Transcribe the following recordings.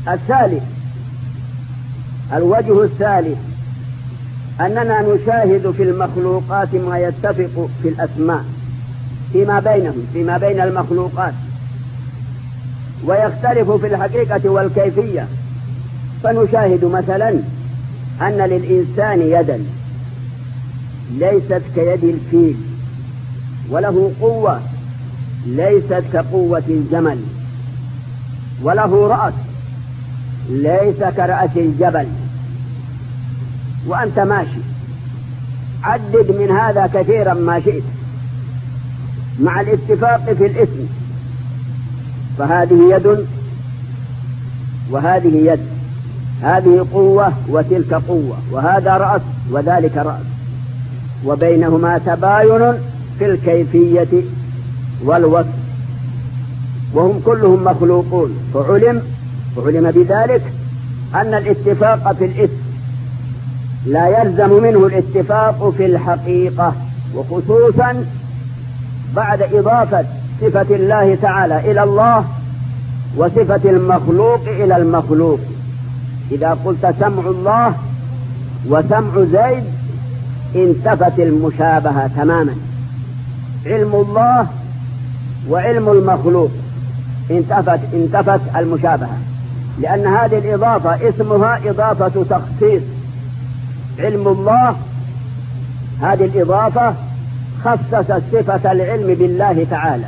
الثالث، الوجه الثالث أننا نشاهد في المخلوقات ما يتفق في الأسماء فيما بينهم، فيما بين المخلوقات، ويختلف في الحقيقة والكيفية. فنشاهد مثلا أن للإنسان يدا ليست كيد الفيل، وله قوة ليست كقوة الجمل، وله رأس ليس كرأس الجبل. وأنت ماشي عدد من هذا كثيرا ما شئت مع الاتفاق في الاسم، فهذه يد وهذه يد، هذه قوة وتلك قوة، وهذا رأس وذلك رأس، وبينهما تباين في الكيفية والوصف، وهم كلهم مخلوقون. فعلم بذلك أن الاتفاق في الاسم لا يلزم منه الاتفاق في الحقيقة، وخصوصا بعد إضافة صفة الله تعالى إلى الله وصفة المخلوق إلى المخلوق. إذا قلت سمع الله وسمع زيد انتفت المشابهة تماما. علم الله وعلم المخلوق انتفت المشابهة، لأن هذه الإضافة اسمها إضافة تخصيص. علم الله هذه الإضافة خصصت صفة العلم بالله تعالى،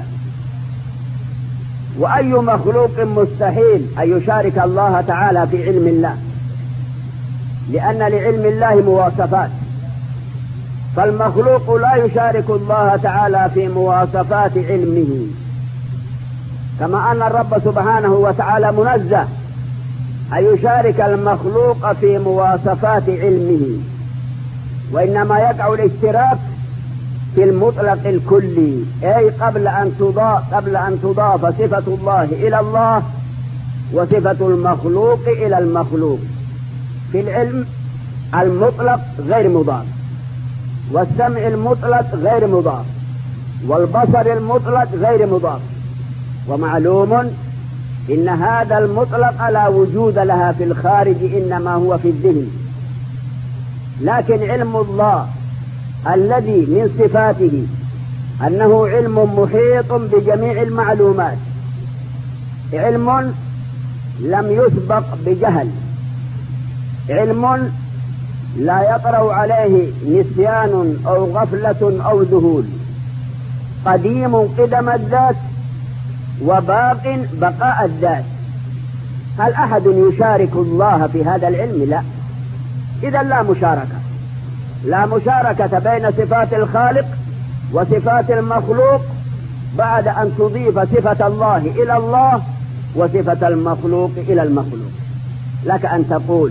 وأي مخلوق مستحيل أن يشارك الله تعالى في علم الله، لأن لعلم الله مواصفات، فالمخلوق لا يشارك الله تعالى في مواصفات علمه، كما أن الرب سبحانه وتعالى منزه أن يشارك المخلوق في مواصفات علمه، وإنما يقع الاشتراك في المطلق الكلي، أي قبل أن تضاف صفة الله إلى الله وصفة المخلوق إلى المخلوق. في العلم المطلق غير مضاف، والسمع المطلق غير مضاف، والبصر المطلق غير مضاف. ومعلوم إن هذا المطلق لا وجود لها في الخارج، إنما هو في الذهن. لكن علم الله الذي من صفاته أنه علم محيط بجميع المعلومات، علم لم يسبق بجهل، علم لا يطرأ عليه نسيان أو غفلة أو ذهول، قديم قدم الذات وباق بقاء الذات. هل أحد يشارك الله في هذا العلم؟ لا. إذا لا مشاركة بين صفات الخالق وصفات المخلوق بعد أن تضيف صفة الله إلى الله وصفة المخلوق إلى المخلوق. لك أن تقول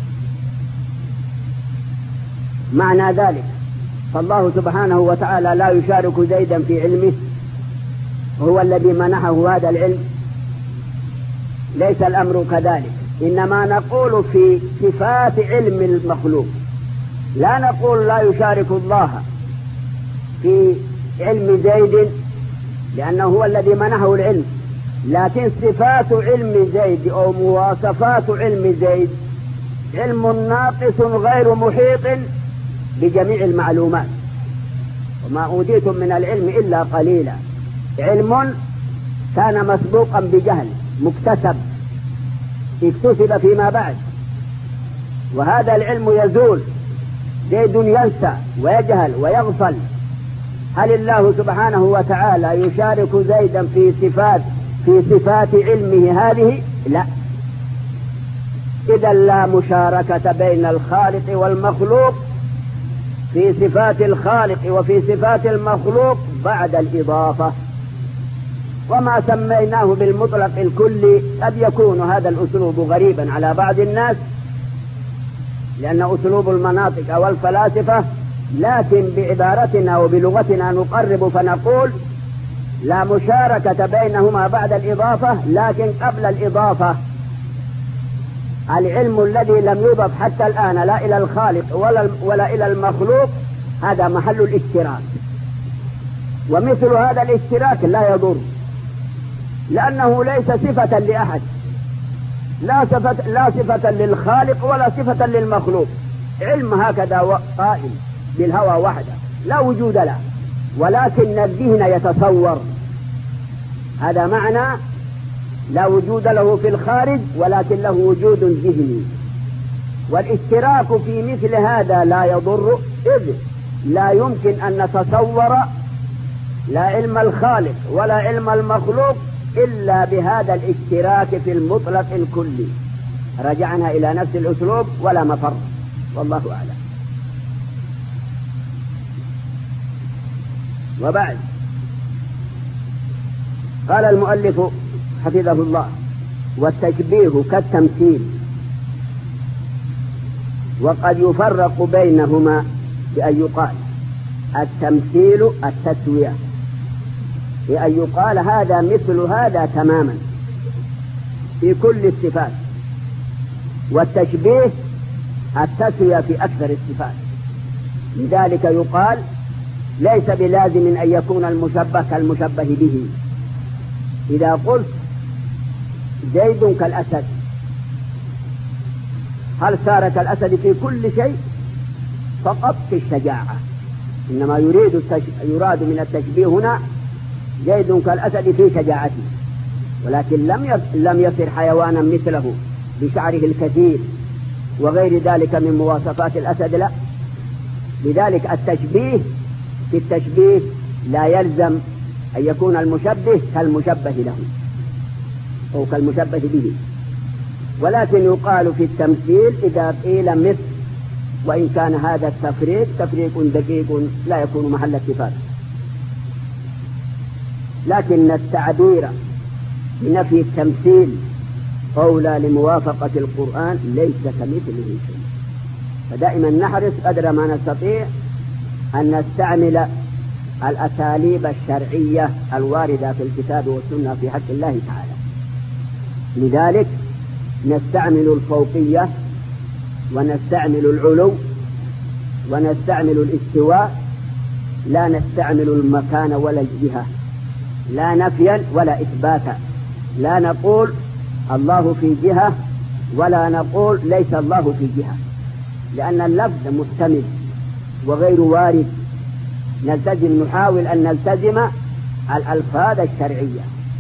معنى ذلك فالله سبحانه وتعالى لا يشارك زيدا في علمه، هو الذي منحه هذا العلم. ليس الأمر كذلك، إنما نقول في صفات علم المخلوق، لا نقول لا يشارك الله في علم زيد لأنه هو الذي منحه العلم، لكن صفات علم زيد أو مواصفات علم زيد علم ناقص غير محيط بجميع المعلومات، وما أوتيتم من العلم إلا قليلا. علم كان مسبوقا بجهل مكتسب اكتسب فيما بعد، وهذا العلم يزول. زيد ينسى ويجهل ويغفل. هل الله سبحانه وتعالى يشارك زيدا في صفات علمه هذه؟ لا. إذا لا مشاركة بين الخالق والمخلوق في صفات الخالق وفي صفات المخلوق بعد الإضافة. وما سميناه بالمطلق الكلي قد يكون هذا الأسلوب غريبا على بعض الناس، لأن أسلوب المناطق والفلاسفة، لكن بعبارتنا وبلغتنا نقرب فنقول لا مشاركة بينهما بعد الإضافة، لكن قبل الإضافة العلم الذي لم يضف حتى الآن لا إلى الخالق ولا إلى المخلوق هذا محل الاشتراك. ومثل هذا الاشتراك لا يضر، لأنه ليس صفة لأحد، لا صفة للخالق ولا صفة للمخلوق. علم هكذا قائم بالهوى وحده لا وجود له، ولكن الذهن يتصور. هذا معنى لا وجود له في الخارج ولكن له وجود ذهني. والاشتراك في مثل هذا لا يضر، إذ لا يمكن أن نتصور لا علم الخالق ولا علم المخلوق إلا بهذا الاشتراك في المطلق الكلي. رجعنا إلى نفس الأسلوب ولا مفر، والله أعلم. وبعد قال المؤلف حفظه الله: والتشبيه كالتمثيل، وقد يفرق بينهما بأن يقال التمثيل التسوية، بأن يقال هذا مثل هذا تماما في كل الصفات، والتشبيه التسوية في أكثر الصفات. لذلك يقال ليس بلازم أن يكون المشبه كالمشبه به. إذا قلت زيد كالأسد، هل صار كالأسد في كل شيء؟ فقط في الشجاعة. إنما يراد من التشبيه هنا زيد كالأسد في شجاعته، ولكن لم يصر حيوانا مثله بشعره الكثير وغير ذلك من مواصفات الأسد، لا. لذلك التشبيه في التشبيه لا يلزم أن يكون المشبه كالمشبه له أو كالمشبه به، ولكن يقال في التمثيل إذا قيل مثل، وإن كان هذا التفريق تفريق دقيق لا يكون محل اتفاق. لكن التعبير بنفي التمثيل قولا لموافقة القرآن ليس كمثله شيء. فدائما نحرص قدر ما نستطيع أن نستعمل الأساليب الشرعية الواردة في الكتاب والسنة في حق الله تعالى. لذلك نستعمل الفوقية ونستعمل العلو ونستعمل الاستواء، لا نستعمل المكان ولا الجهة، لا نفيا ولا إثباتا. لا نقول الله في جهة ولا نقول ليس الله في جهة، لأن اللفظ محتمل وغير وارد. نحاول أن نلتزم الألفاظ الشرعية.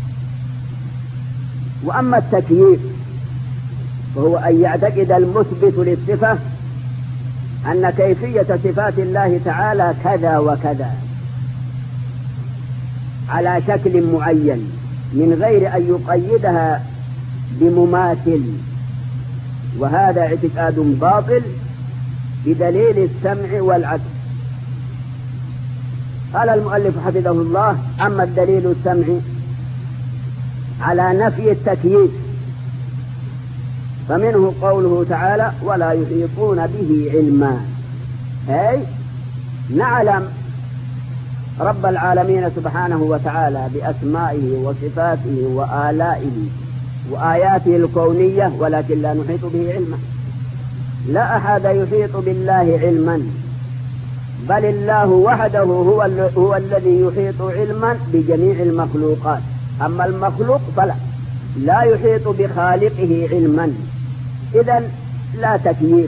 وأما التكييف وهو أن يعتقد المثبت للصفة أن كيفية صفات الله تعالى كذا وكذا على شكل معين من غير أن يقيدها بمماثل، وهذا اعتقاد باطل بدليل السمع والعقل. قال المؤلف حفظه الله: أما الدليل السمعي على نفي التكييف فمنه قوله تعالى: ولا يحيطون به علما، أي نعلم رب العالمين سبحانه وتعالى بأسمائه وصفاته وآلائه وآياته الكونية، ولكن لا نحيط به علما. لا أحد يحيط بالله علما، بل الله وحده هو الذي يحيط علما بجميع المخلوقات. أما المخلوق فلا يحيط بخالقه علما، إذن لا تكييف.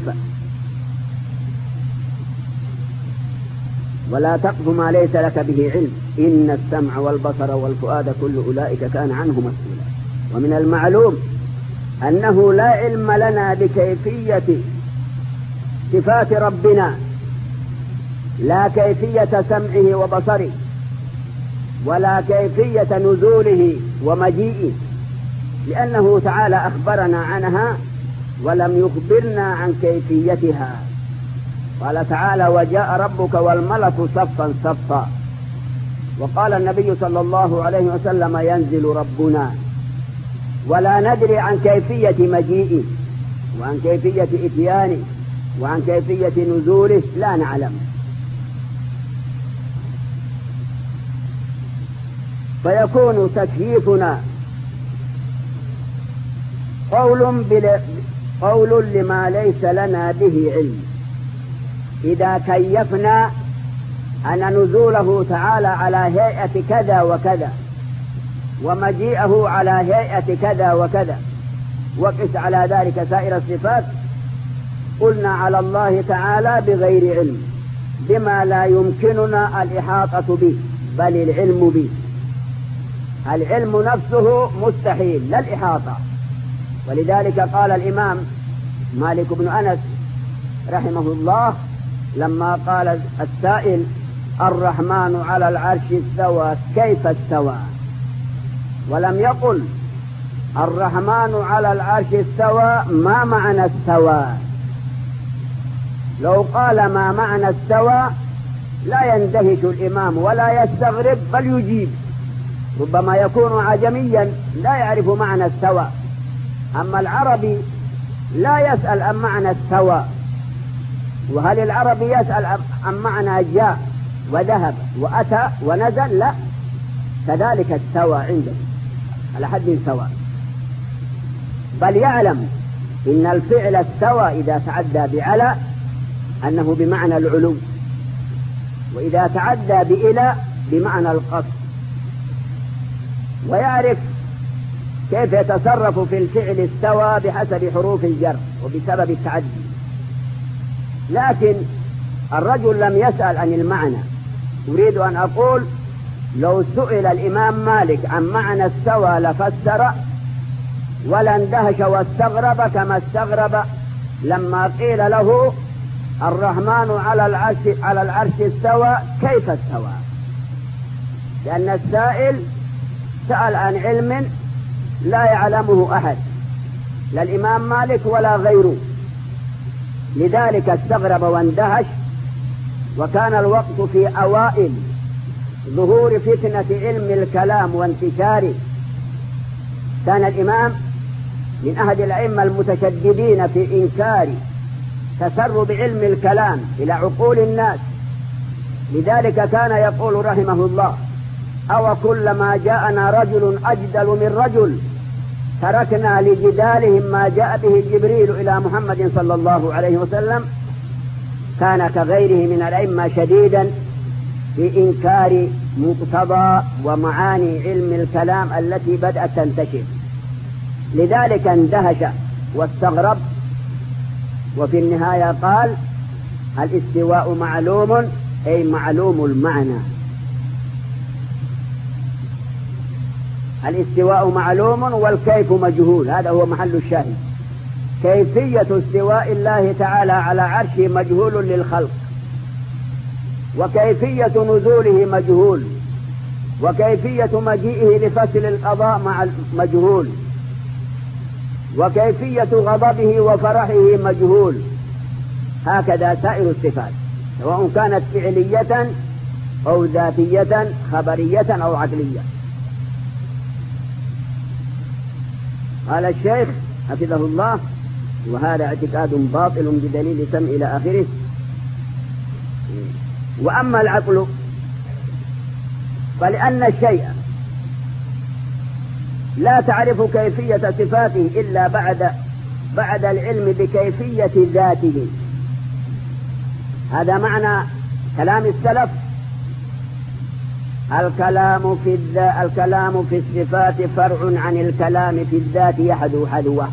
ولا تقف ما ليس لك به علم، إن السمع والبصر والفؤاد كل أولئك كان عنه مسؤولا. ومن المعلوم أنه لا علم لنا بكيفية صفات ربنا، لا كيفية سمعه وبصره، ولا كيفية نزوله ومجيئه، لأنه تعالى أخبرنا عنها ولم يخبرنا عن كيفيتها. قال تعالى: وجاء ربك والملك صفا صفا. وقال النبي صلى الله عليه وسلم: ينزل ربنا، ولا ندري عن كيفية مجيئه وعن كيفية إتيانه وعن كيفية نزوله، لا نعلم. فيكون تكييفنا قول لما ليس لنا به علم. إذا كيفنا أن نزوله تعالى على هيئة كذا وكذا ومجيئه على هيئة كذا وكذا، وقس على ذلك سائر الصفات، قلنا على الله تعالى بغير علم، بما لا يمكننا الإحاطة به، بل العلم به. العلم نفسه مستحيل، لا الإحاطة. ولذلك قال الإمام مالك بن أنس رحمه الله لما قال السائل: الرحمن على العرش استوى، كيف استوى؟ ولم يقل الرحمن على العرش استوى، ما معنى استوى؟ لو قال ما معنى استوى لا يندهش الإمام ولا يستغرب، بل يجيب. ربما يكون عجميا لا يعرف معنى استوى، أما العربي لا يسأل عن معنى استوى. وهل العربي يسأل عن معنى جاء وذهب وأتى ونزل؟ لا، كذلك استوى عنده على حد سواء، بل يعلم إن الفعل استوى إذا تعدى بعلى أنه بمعنى العلو، وإذا تعدى بإلى بمعنى القصد، ويعرف كيف يتصرف في الفعل استوى بحسب حروف الجر وبسبب التعدي. لكن الرجل لم يسأل عن المعنى. أريد أن أقول لو سئل الإمام مالك عن معنى استوى لفسر ولا اندهش واستغرب كما استغرب لما قيل له الرحمن على العرش استوى، كيف استوى؟ لأن السائل سأل عن علم لا يعلمه أحد، لا الإمام مالك ولا غيره، لذلك استغرب واندهش. وكان الوقت في أوائل ظهور فتنة علم الكلام وانتشاره. كان الإمام من أحد الأئمة المتشددين في إنكار تسرب علم الكلام إلى عقول الناس، لذلك كان يقول رحمه الله: أو كلما جاءنا رجل أجدل من رجل تركنا لجدالهم ما جاء به جبريل إلى محمد صلى الله عليه وسلم. كان كغيره من الأئمة شديدا في إنكار مقتضى ومعاني علم الكلام التي بدأت تنتشر، لذلك اندهش واستغرب. وفي النهاية قال: الاستواء معلوم، أي معلوم المعنى. الاستواء معلوم والكيف مجهول، هذا هو محل الشاهد. كيفية استواء الله تعالى على عرشه مجهول للخلق، وكيفية نزوله مجهول، وكيفية مجيئه لفصل القضاء مجهول، وكيفية غضبه وفرحه مجهول. هكذا سائر الصفات سواء كانت فعلية أو ذاتية، خبرية أو عقلية. قال الشيخ حفظه الله: وهذا اعتقاد باطل بدليل سمع إلى آخره. وأما العقل فلأن الشيء لا تعرف كيفية صفاته إلا بعد العلم بكيفية ذاته. هذا معنى كلام السلف: الكلام في الصفات فرع عن الكلام في الذات يحدو حدوه.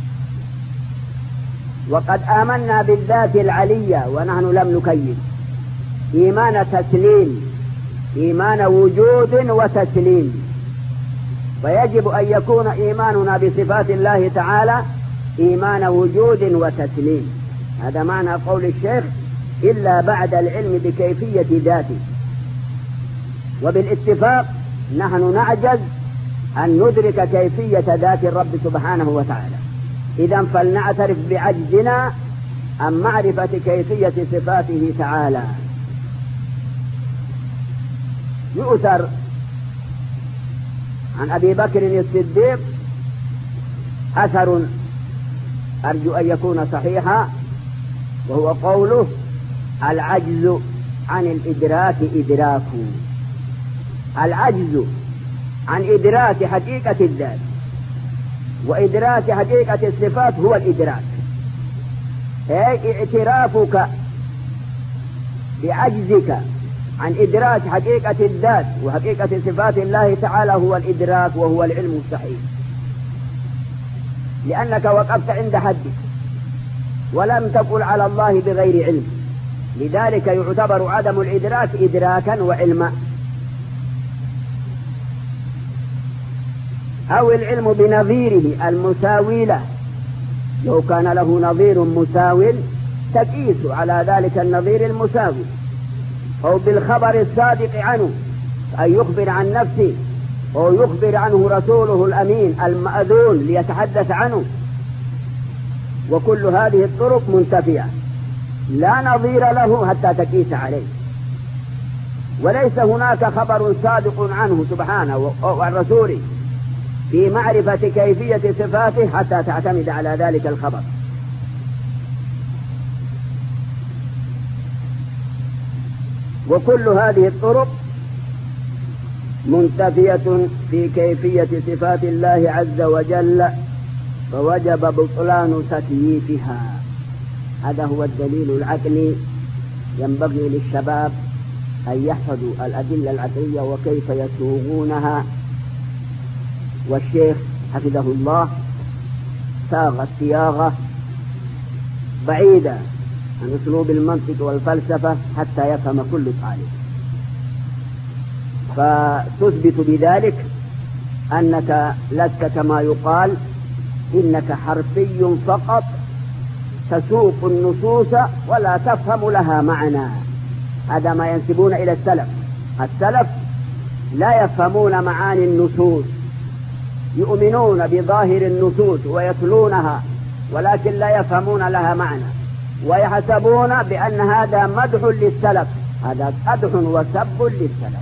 وقد آمنا بالذات العلية ونحن لم نكيف، إيمان تسليم، إيمان وجود وتسليم. فيجب أن يكون إيماننا بصفات الله تعالى إيمان وجود وتسليم. هذا معنى قول الشيخ: إلا بعد العلم بكيفية ذاته. وبالاتفاق نحن نعجز أن ندرك كيفية ذات الرب سبحانه وتعالى، إذن فلنعترف بعجزنا عن معرفة كيفية صفاته تعالى. يؤثر عن أبي بكر الصديق أثر أرجو أن يكون صحيحا، وهو قوله: العجز عن الإدراك إدراك. العجز عن إدراك حقيقة الذات وإدراك حقيقة الصفات هو الإدراك، أي اعترافك بعجزك عن إدراك حقيقة الذات وحقيقة صفات الله تعالى هو الإدراك، وهو العلم الصحيح. لأنك وقفت عند حدك ولم تقل على الله بغير علم، لذلك يعتبر عدم الإدراك إدراكا وعلما. أو العلم بنظيره المساوي له، لو كان له نظير مساو تقيس على ذلك النظير المساوي، أو بالخبر الصادق عنه أن يخبر عن نفسه، أو يخبر عنه رسوله الأمين المأذون ليتحدث عنه. وكل هذه الطرق منتفية لا نظير له حتى تقيس عليه، وليس هناك خبر صادق عنه سبحانه وعن رسوله في معرفة كيفية صفاته حتى تعتمد على ذلك الخبر. وكل هذه الطرق منتفية في كيفية صفات الله عز وجل، فوجب بطلان تكييفها. هذا هو الدليل العقلي. ينبغي للشباب أن يحفظوا الأدلة العقلية وكيف يسوغونها، والشيخ حفظه الله ساغ الصياغة بعيدة عن أسلوب المنطق والفلسفة حتى يفهم كل طالب، فتثبت بذلك أنك لست كما يقال إنك حرفي فقط تسوق النصوص ولا تفهم لها معنى. هذا ما ينسبون إلى السلف. السلف لا يفهمون معاني النصوص، يؤمنون بظاهر النصوص ويتلونها ولكن لا يفهمون لها معنى، ويحسبون بأن هذا مدح للسلف. هذا قدح وسب للسلف.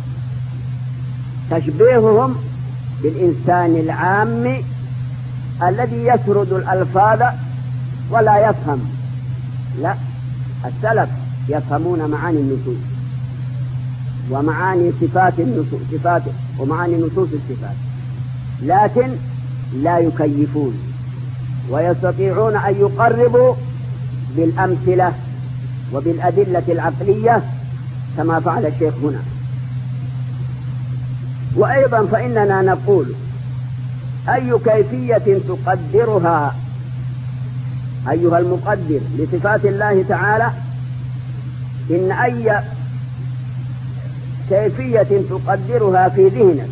تشبيههم بالإنسان العام الذي يسرد الألفاظ ولا يفهم. لا، السلف يفهمون معاني النصوص ومعاني صفات ومعاني نصوص الصفات، لكن لا يكيفون، ويستطيعون أن يقربوا بالأمثلة وبالأدلة العقلية كما فعل الشيخ هنا. وأيضا فإننا نقول أي كيفية تقدرها أيها المقدر لصفات الله تعالى، إن أي كيفية تقدرها في ذهنك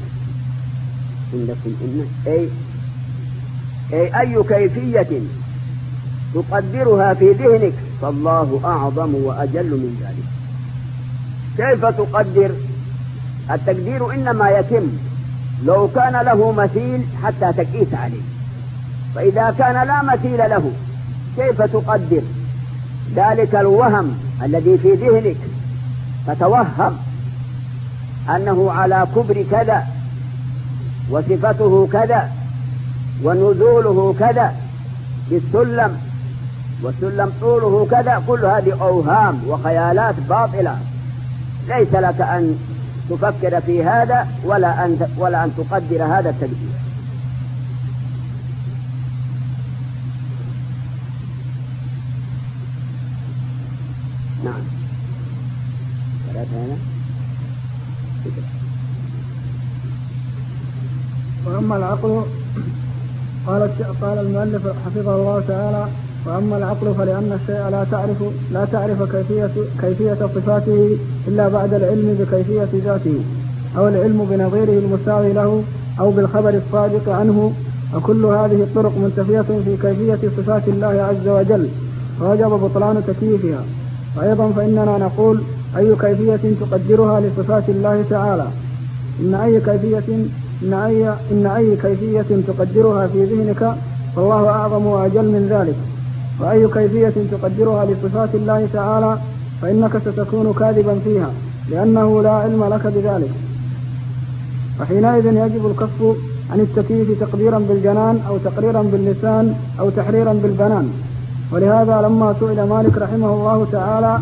أي كيفية تقدرها في ذهنك فالله أعظم وأجل من ذلك. كيف تقدر؟ التقدير إنما يتم لو كان له مثيل حتى تقيس عليه، فإذا كان لا مثيل له كيف تقدر ذلك الوهم الذي في ذهنك، فتوهم أنه على كبر كذا وصفته كذا ونزوله كذا بالسلم والسلم طوله كذا. كل هذه أوهام وخيالات باطلة، ليس لك أن تفكر في هذا ولا أن تقدر هذا التقدير. نعم. وأما العقل قال المؤلف حفظه الله تعالى: وأما العقل فلأن الشيء لا تعرف كيفية صفاته إلا بعد العلم بكيفية ذاته، أو العلم بنظيره المساوي له، أو بالخبر الصادق عنه. وكل هذه الطرق منتفية في كيفية صفات الله عز وجل، ووجب بطلان تكييفها. وأيضا فإننا نقول أي كيفية تقدرها لصفات الله تعالى، إن أي كيفية تقدرها في ذهنك فالله أعظم وأجل من ذلك. وأي كيفية تقدرها لصفات الله تعالى فإنك ستكون كاذبا فيها، لأنه لا علم لك بذلك. وحينئذ يجب الكف عن التكييف تقديرا بالجنان أو تقريرا باللسان أو تحريرا بالبنان. ولهذا لما سئل مالك رحمه الله تعالى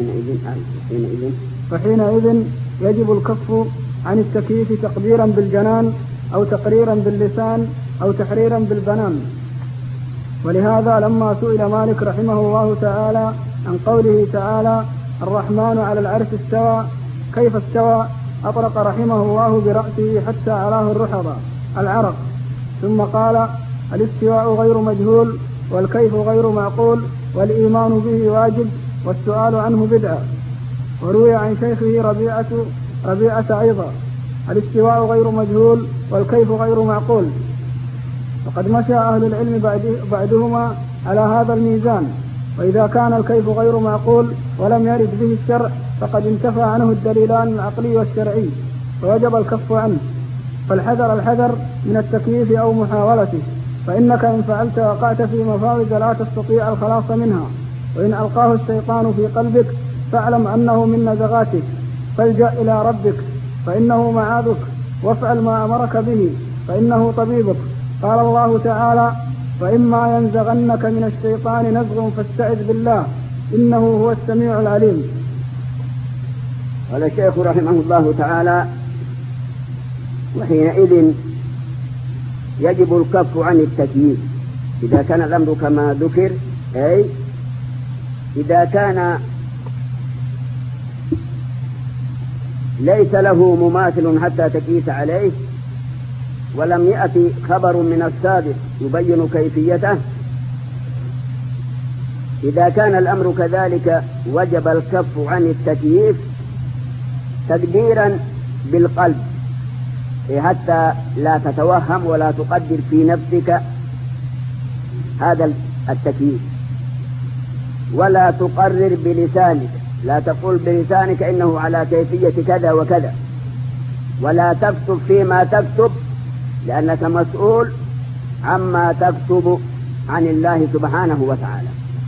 فحينئذ يجب الكف عن التكييف تقديرا بالجنان أو تقريرا باللسان أو تحريرا بالبنان. ولهذا لما سئل مالك رحمه الله تعالى عن قوله تعالى: الرحمن على العرش استوى، كيف استوى؟ أطرق رحمه الله برأسه حتى علاه الرحض العرق، ثم قال: الاستواء غير مجهول والكيف غير معقول والإيمان به واجب والسؤال عنه بدعة. وروي عن شيخه ربيعة أيضا الاستواء غير مجهول والكيف غير معقول. وقد مشى أهل العلم بعدهما على هذا الميزان. وإذا كان الكيف غير معقول ولم يرد به الشرع فقد انتفى عنه الدليلان العقلي والشرعي فوجب الكف عنه. فالحذر من التكييف أو محاولته، فإنك إن فعلت وقعت في مفاوز لا تستطيع الخلاص منها. وإن ألقاه الشيطان في قلبك فاعلم أنه من نزغاتك، فالجأ إلى ربك فإنه معاذك، وافعل ما أمرك به فإنه طبيبك. قال الله تعالى: فإما ينزغنك من الشيطان نزغ فاستعذ بالله إنه هو السميع العليم. قال الشيخ رحمه الله تعالى: وحينئذ يجب الكف عن التكييف إذا كان الأمر كما ذكر، أي إذا كان ليس له مماثل حتى تكيس عليه ولم يأتي خبر من السابق يبين كيفيته. إذا كان الأمر كذلك وجب الكف عن التكييف تقديرا بالقلب، حتى لا تتوهم ولا تقدر في نفسك هذا التكييف، ولا تقرر بلسانك، لا تقول بلسانك إنه على كيفية كذا وكذا، ولا تكتب فيما تكتب لأنك مسؤول عما تكتب عن الله سبحانه وتعالى.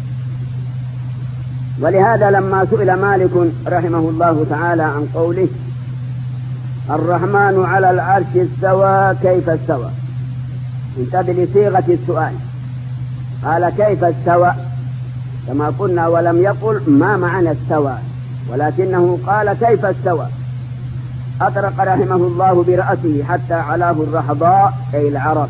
ولهذا لما سئل مالك رحمه الله تعالى عن قوله: الرحمن على العرش استوى كيف استوى، انتبه لصيغة السؤال، قال كيف استوى كما قلنا، ولم يقل ما معنى استوى، ولكنه قال كيف استوى. أطرق رحمه الله برأسه حتى علاه الرحضاء أي العرق،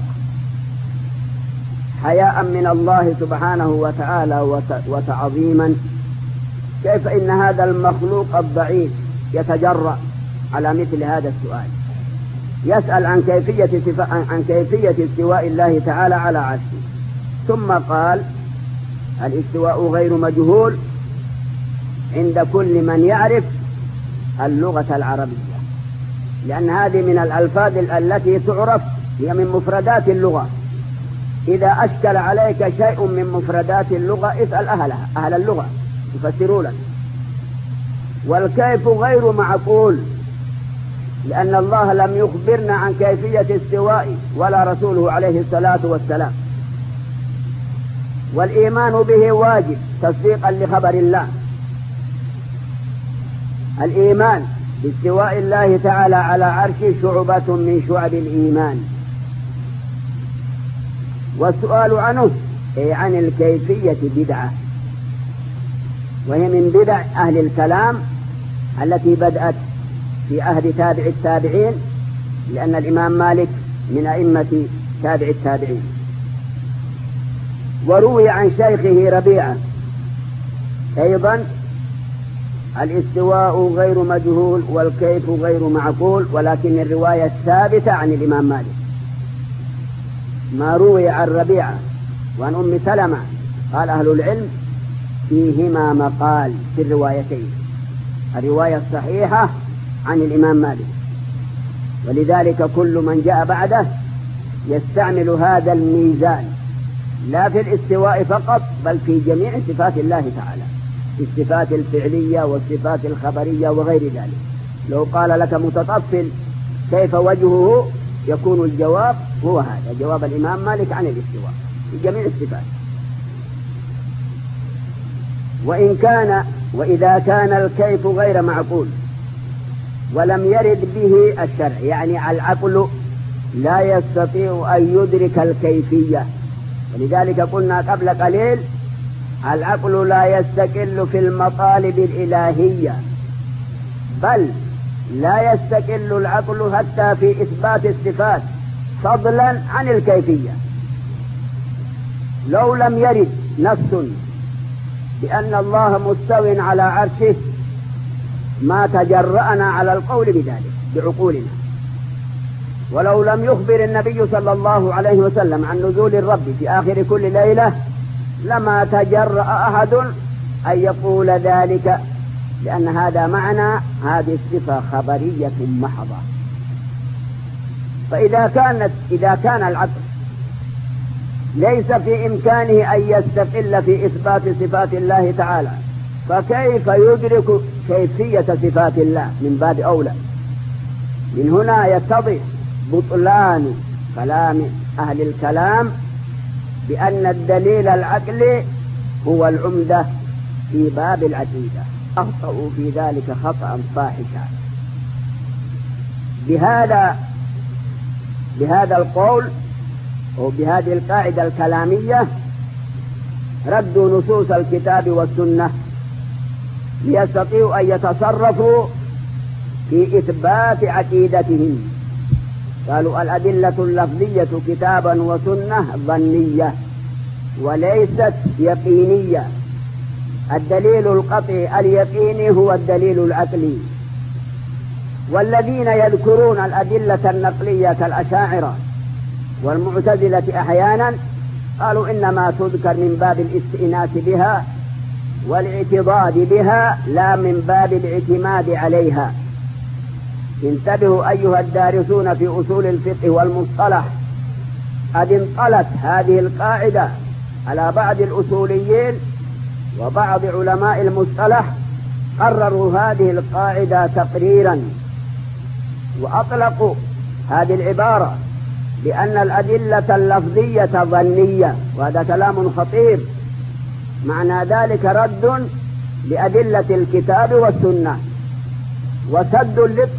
حياء من الله سبحانه وتعالى وتعظيما. كيف إن هذا المخلوق الضعيف يتجرأ على مثل هذا السؤال، يسأل عن كيفية استواء الله تعالى على عرشه، ثم قال: الاستواء غير مجهول عند كل من يعرف اللغة العربية، لأن هذه من الألفاظ التي تعرف، هي من مفردات اللغة. إذا أشكل عليك شيء من مفردات اللغة اسأل أهلها، أهل اللغة يفسروا لك. والكيف غير معقول، لأن الله لم يخبرنا عن كيفية استوائه ولا رسوله عليه الصلاة والسلام. والإيمان به واجب تصديقا لخبر الله. الإيمان باستواء الله تعالى على عرشه شعبة من شعب الإيمان. والسؤال عنه أي عن الكيفية بدعة، وهي من بدع أهل الكلام التي بدأت في عهد تابع التابعين، لأن الإمام مالك من أئمة تابع التابعين. وروي عن شيخه ربيعة أيضا: الاستواء غير مجهول والكيف غير معقول، ولكن الرواية الثابتة عن الإمام مالك. ما روي عن ربيعة وعن أم سلمة قال أهل العلم فيهما مقال في الروايتين، الرواية الصحيحة عن الإمام مالك. ولذلك كل من جاء بعده يستعمل هذا الميزان، لا في الاستواء فقط بل في جميع صفات الله تعالى، في الصفات الفعلية والصفات الخبرية وغير ذلك. لو قال لك متطفل كيف وجهه، يكون الجواب هو هذا جواب الإمام مالك عن الاستواء في جميع الصفات. وإذا كان الكيف غير معقول ولم يرد به الشرع، يعني العقل لا يستطيع أن يدرك الكيفية. ولذلك قلنا قبل قليل: العقل لا يستقل في المطالب الإلهية، بل لا يستقل العقل حتى في إثبات الصفات فضلا عن الكيفية. لو لم يرد نص بأن الله مستو على عرشه ما تجرأنا على القول بذلك بعقولنا، ولو لم يخبر النبي صلى الله عليه وسلم عن نزول الرب في آخر كل ليلة لما تجرأ أحد أن يقول ذلك، لأن هذا معنى هذه الصفة خبرية محضة. فإذا كان العقل ليس في إمكانه أن يستقل في إثبات صفات الله تعالى، فكيف يدرك كيفية صفات الله؟ من باب أولى. من هنا يتضح بطلان كلام أهل الكلام بأن الدليل العقلي هو العمدة في باب العقيدة. أخطأوا في ذلك خطأ فاحشا. بهذا القول وبهذه القاعدة الكلامية ردوا نصوص الكتاب والسنة ليستطيعوا أن يتصرفوا في إثبات عقيدتهم. قالوا الأدلة اللفظية كتابا وسنة ظنية وليست يقينية. الدليل القطعي اليقيني هو الدليل العقلي. والذين يذكرون الأدلة النقلية كالأشاعرة والمعتزلة أحيانا قالوا إنما تذكر من باب الاستئناس بها والاعتضاد بها لا من باب الاعتماد عليها. انتبهوا أيها الدارسون في أصول الفقه والمصطلح، قد انطلت هذه القاعدة على بعض الأصوليين وبعض علماء المصطلح، قرروا هذه القاعدة تقريرا وأطلقوا هذه العبارة بأن الأدلة اللفظية ظنية، وهذا كلام خطير. معنى ذلك رد لأدلة الكتاب والسنة وسد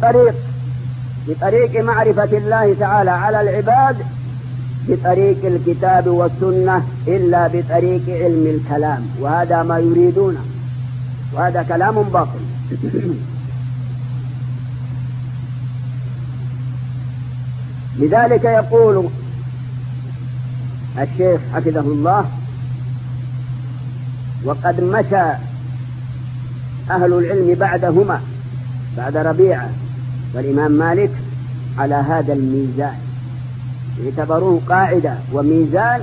لطريق معرفة الله تعالى على العباد بطريق الكتاب والسنة إلا بطريق علم الكلام، وهذا ما يريدونه، وهذا كلام باطل. لذلك يقول الشيخ حفظه الله: وقد مشى أهل العلم بعدهما، بعد ربيعة والإمام مالك، على هذا الميزان، اعتبروه قاعدة وميزان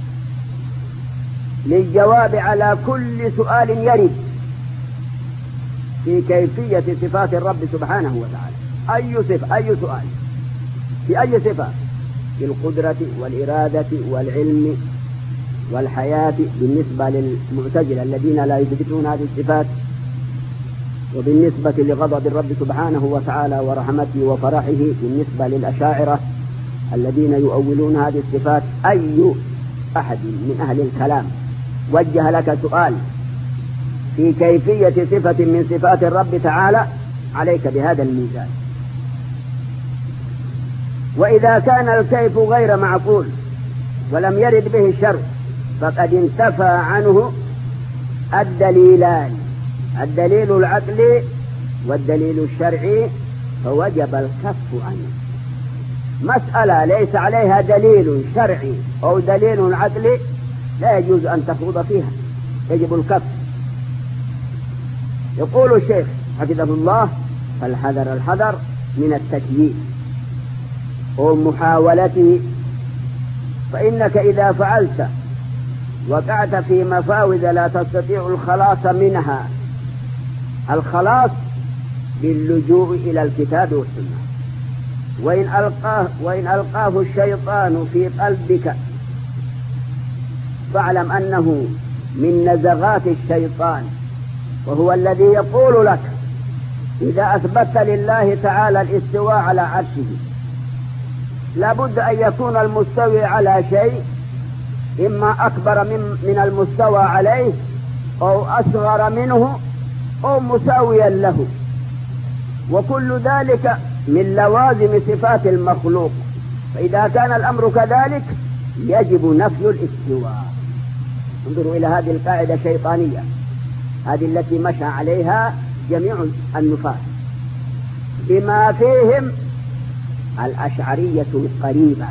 للجواب على كل سؤال يرد في كيفية صفات الرب سبحانه وتعالى. أي سؤال في أي صفة، في القدرة والإرادة والعلم والحياة بالنسبة للمعتزلة الذين لا يثبتون هذه الصفات، وبالنسبة لغضب الرب سبحانه وتعالى ورحمته وفرحه بالنسبة للأشاعرة الذين يؤولون هذه الصفات. أي أحد من أهل الكلام وجه لك سؤال في كيفية صفة من صفات الرب تعالى، عليك بهذا الميزان. وإذا كان الكيف غير معقول ولم يرد به الشرع فقد انتفى عنه الدليلان، الدليل العقلي والدليل الشرعي، فوجب الكف عنه. مسألة ليس عليها دليل شرعي أو دليل عقلي لا يجوز أن تخوض فيها، يجب الكف. يقول الشيخ حفظه الله: الحذر من التكييف ومحاولته، فإنك إذا فعلت وقعت في مفاوز لا تستطيع الخلاص منها. الخلاص باللجوء إلى الكتاب والسنة. وإن ألقاه الشيطان في قلبك فاعلم أنه من نزغات الشيطان، وهو الذي يقول لك إذا أثبت لله تعالى الاستواء على عرشه لابد أن يكون المستوي على شيء إما أكبر من المستوى عليه أو أصغر منه أو مساويا له، وكل ذلك من لوازم صفات المخلوق. فإذا كان الأمر كذلك يجب نفي الاستواء. انظروا إلى هذه القاعدة الشيطانية، هذه التي مشى عليها جميع النفاة بما فيهم الأشعرية القريبة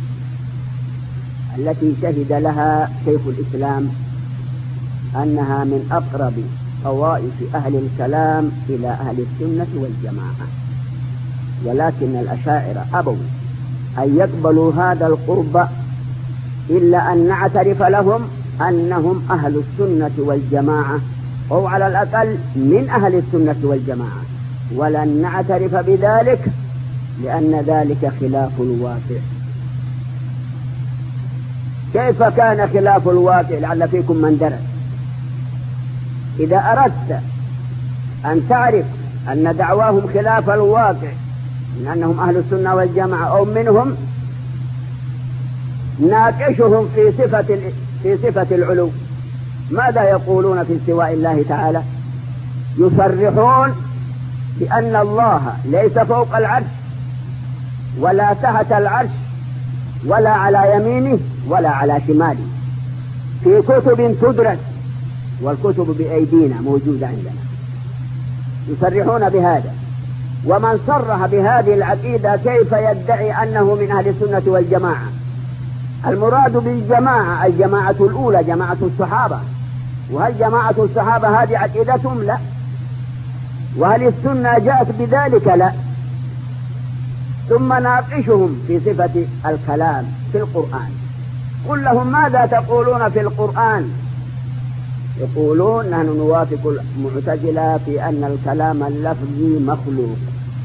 التي شهد لها شيخ الإسلام أنها من أقرب طوائف أهل الكلام إلى أهل السنة والجماعة. ولكن الأشاعرة أبوا أن يقبلوا هذا القرب إلا أن نعترف لهم أنهم أهل السنة والجماعة، أو على الأقل من أهل السنة والجماعة، ولن نعترف بذلك لأن ذلك خلاف الواقع. كيف كان خلاف الواقع؟ لعل فيكم من درس. إذا أردت أن تعرف أن دعواهم خلاف الواقع من أنهم أهل السنة والجماعة أو منهم، ناقشهم في صفة العلو. ماذا يقولون في استواء الله تعالى؟ يصرحون بأن الله ليس فوق العرش ولا تحت العرش ولا على يمينه ولا على شماله، في كتب تدرس، والكتب بأيدينا موجودة عندنا. يصرحون بهذا، ومن صرح بهذه العقيدة كيف يدعي أنه من أهل السنة والجماعة؟ المراد بالجماعة الجماعة الأولى، جماعة الصحابة. وهل جماعة الصحابة هذه عقيدتهم؟ لا. وهل السنة جاءت بذلك؟ لا. ثم ناقشهم في صفة الكلام في القرآن. قل لهم ماذا تقولون في القرآن؟ يقولون نحن نوافق المعتزلة في أن الكلام اللفظي مخلوق،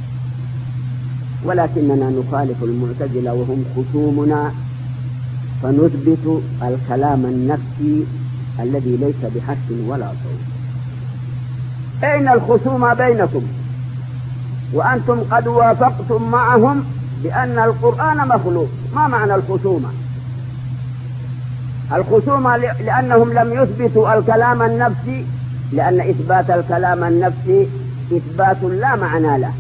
ولكننا نخالف المعتزلة وهم خصومنا، فنثبت الكلام النفسي الذي ليس بحرف ولا صوت. أين الخصومة بينكم وأنتم قد وافقتم معهم بأن القرآن مخلوق؟ ما معنى الخصومة؟ الخصومة لأنهم لم يثبتوا الكلام النفسي، لأن إثبات الكلام النفسي إثبات لا معنى له.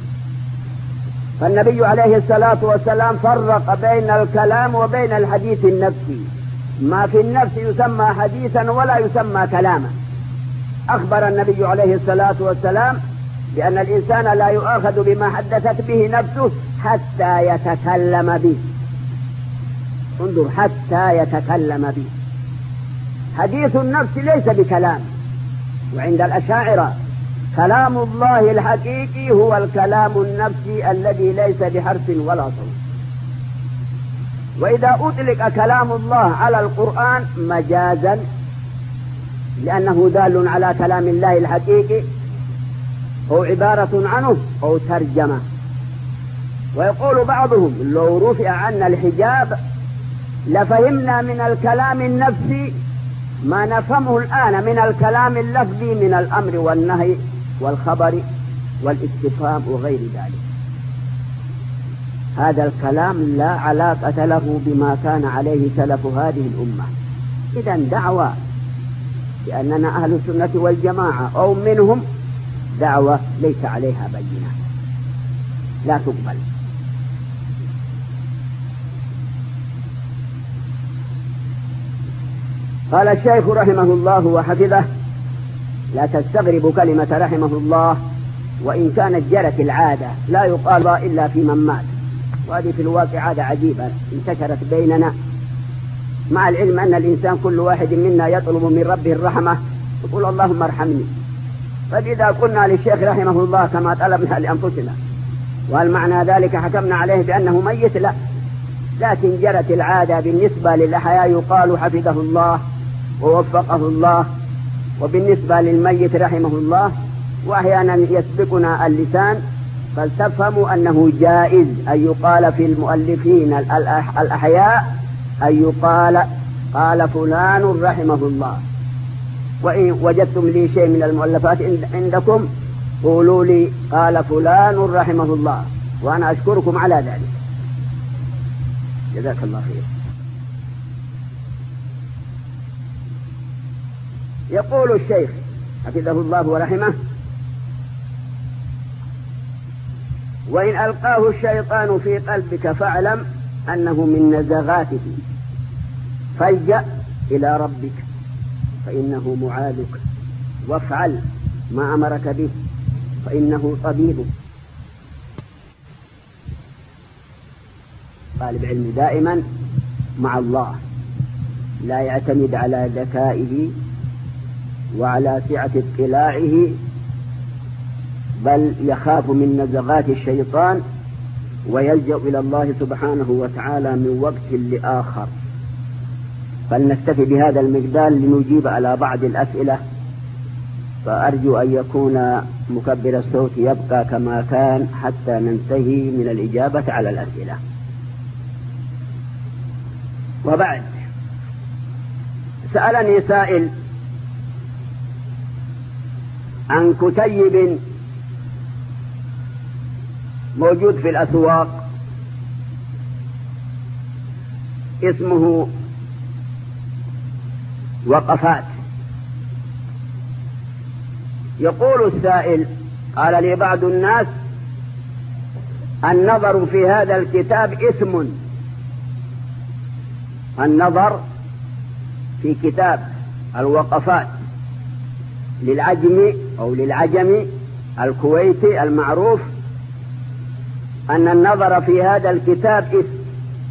فالنبي عليه الصلاة والسلام فرق بين الكلام وبين الحديث النفسي. ما في النفس يسمى حديثا ولا يسمى كلاما. أخبر النبي عليه الصلاة والسلام بأن الإنسان لا يؤاخذ بما حدثت به نفسه حتى يتكلم به. انظر، حتى يتكلم به. حديث النفس ليس بكلام. وعند الأشاعرة كلام الله الحقيقي هو الكلام النفسي الذي ليس بحرف ولا صوت. وإذا أطلق كلام الله على القرآن مجازا لأنه دال على كلام الله الحقيقي، أو عبارة عنه أو ترجمة. ويقول بعضهم لو رفع عنا الحجاب لفهمنا من الكلام النفسي ما نفهمه الآن من الكلام اللفظي من الأمر والنهي والخبر والاستفهام وغير ذلك. هذا الكلام لا علاقة له بما كان عليه سلف هذه الأمة. إذن دعوة بأننا أهل السنة والجماعة أو منهم دعوة ليس عليها بينة، لا تقبل. قال الشيخ رحمه الله وحفظه: لا تستغرب كلمة رحمه الله، وإن كانت جرت العادة لا يقال إلا في من مات. وهذه في الواقع عادة عجيبة انتشرت بيننا، مع العلم أن الإنسان كل واحد منا يطلب من ربه الرحمة، يقول اللهم ارحمني. فإذا قلنا للشيخ رحمه الله كما طلبنا لأنفسنا، وهل معنى ذلك حكمنا عليه بأنه ميت؟ لا. لكن جرت العادة بالنسبة للأحياء يقال حفظه الله ووفقه الله، وبالنسبة للميت رحمه الله. وأحيانا يسبقنا اللسان، فلتفهموا أنه جائز أن يقال في المؤلفين الأحياء أن يقال قال فلان رحمه الله. وإن وجدتم لي شيء من المؤلفات عندكم قولوا لي قال فلان رحمه الله، وأنا أشكركم على ذلك، جزاك الله خير. يقول الشيخ حفظه الله ورحمه: وإن ألقاه الشيطان في قلبك فاعلم أنه من نزغاته، فالجأ إلى ربك فإنه معاذك، وافعل ما أمرك به فإنه طبيبك. طالب علم دائما مع الله، لا يعتمد على ذكائه وعلى سعة اطلاعه، بل يخاف من نزغات الشيطان ويلجأ إلى الله سبحانه وتعالى من وقت لآخر. فلنكتفي بهذا المقدار لنجيب على بعض الأسئلة، فأرجو أن يكون مكبر الصوت يبقى كما كان حتى ننتهي من الإجابة على الأسئلة. وبعد، سألني سائل عن كتيب موجود في الأسواق اسمه وقفات. يقول السائل: قال لي بعض الناس النظر في هذا الكتاب إثم. النظر في كتاب الوقفات للعجم أو للعجم الكويتي المعروف أن النظر في هذا الكتاب إثم.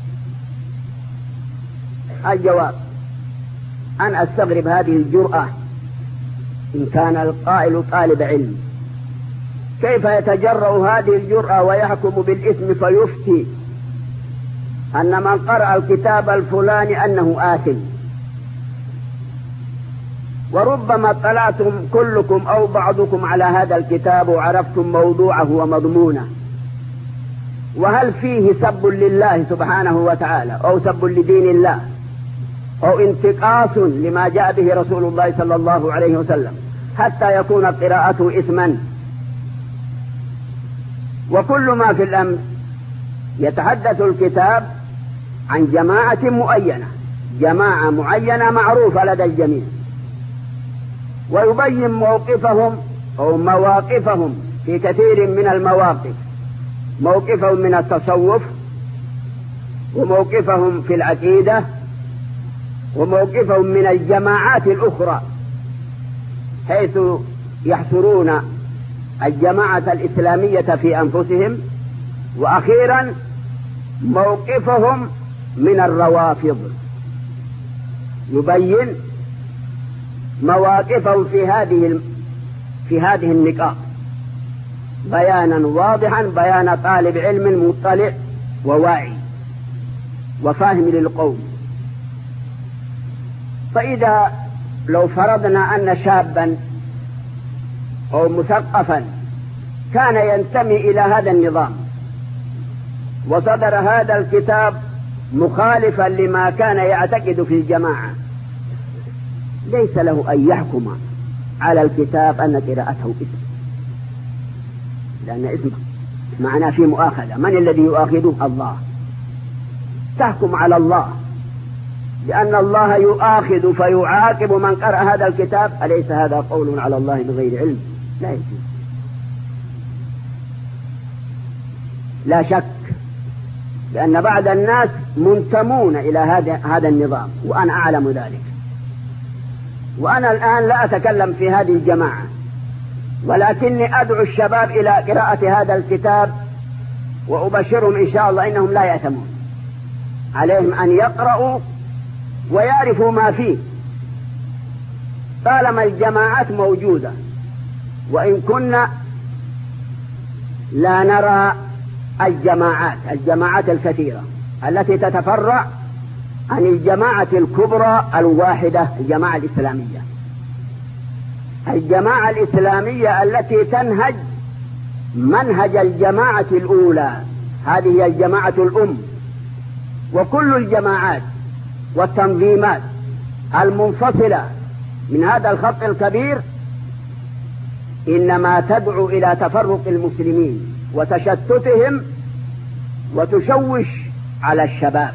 الجواب: أن أستغرب هذه الجرأة إن كان القائل طالب علم، كيف يتجرأ هذه الجرأة ويحكم بالإثم فيفتي أن من قرأ الكتاب الفلاني أنه آثم؟ وربما اطلعتم كلكم أو بعضكم على هذا الكتاب وعرفتم موضوعه ومضمونه، وهل فيه سب لله سبحانه وتعالى أو سب لدين الله أو انتقاص لما جاء به رسول الله صلى الله عليه وسلم حتى يكون قراءته إثما؟ وكل ما في الأمر يتحدث الكتاب عن جماعة معينة معروفة لدى الجميع، ويبين موقفهم أو مواقفهم في كثير من المواقف، موقفهم من التصوف، وموقفهم في العقيدة، وموقفهم من الجماعات الأخرى، حيث يحصرون الجماعة الإسلامية في أنفسهم، وأخيرا موقفهم من الروافض. يبين مواقفهم في هذه النقاط بيانا واضحا، بيان طالب علم مطلع وواعي وفاهم للقول. فإذا لو فرضنا أن شابا أو مثقفا كان ينتمي إلى هذا النظام وصدر هذا الكتاب مخالفا لما كان يعتقد في الجماعة، ليس له أن يحكم على الكتاب أن قراءته إثم، لأن إثم معناه في مؤاخذة. من الذي يؤاخذه؟ الله. تحكم على الله لأن الله يؤاخذ فيعاقب من قرأ هذا الكتاب، أليس هذا قول على الله بغير علم؟ لا يجوز. لا شك لأن بعض الناس منتمون إلى هذا النظام، وأنا أعلم ذلك، وأنا الآن لا أتكلم في هذه الجماعة، ولكني أدعو الشباب إلى قراءة هذا الكتاب، وأبشرهم إن شاء الله إنهم لا يأثمون. عليهم أن يقرأوا ويعرفوا ما فيه، طالما الجماعات موجودة، وإن كنا لا نرى الجماعات الكثيرة التي تتفرع عن الجماعة الكبرى الواحدة، الجماعة الإسلامية. الجماعة الإسلامية التي تنهج منهج الجماعة الأولى، هذه هي الجماعة الأم. وكل الجماعات والتنظيمات المنفصلة من هذا الخط الكبير إنما تدعو إلى تفرق المسلمين وتشتتهم وتشوش على الشباب،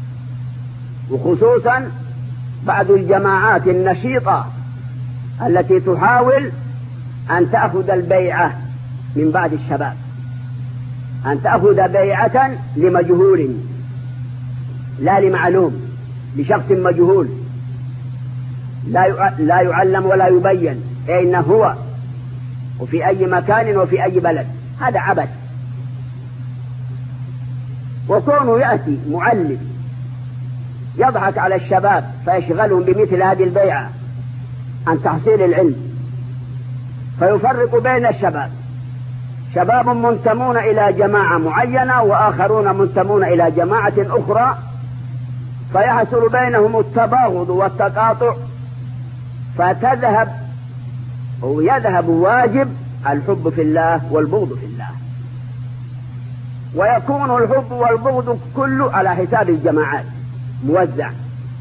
وخصوصا بعض الجماعات النشيطة التي تحاول أن تأخذ البيعة من بعض الشباب، أن تأخذ بيعة لمجهول لا لمعلوم، لشخص مجهول لا يعلم ولا يبين أين هو وفي أي مكان وفي أي بلد. هذا عبث. وكونه يأتي معلم يضحك على الشباب فيشغلهم بمثل هذه البيعة عن تحصيل العلم، فيفرق بين الشباب شباب منتمون إلى جماعة معينة وآخرون منتمون إلى جماعة أخرى، فيحصل بينهم التباغض والتقاطع، فتذهب أو يذهب واجب الحب في الله والبغض في الله، ويكون الحب والبغض كله على حساب الجماعات موزع.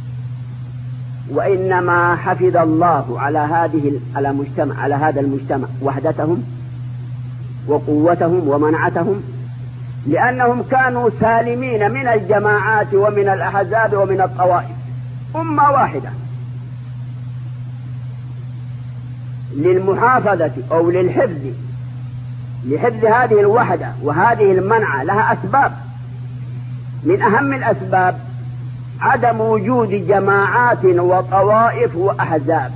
وإنما حفظ الله على هذا المجتمع وحدتهم وقوتهم ومنعتهم، لأنهم كانوا سالمين من الجماعات ومن الأحزاب ومن الطوائف، أمة واحدة. للمحافظة أو لحفظ هذه الوحدة وهذه المنعة لها أسباب. من أهم الأسباب عدم وجود جماعات وطوائف وأحزاب.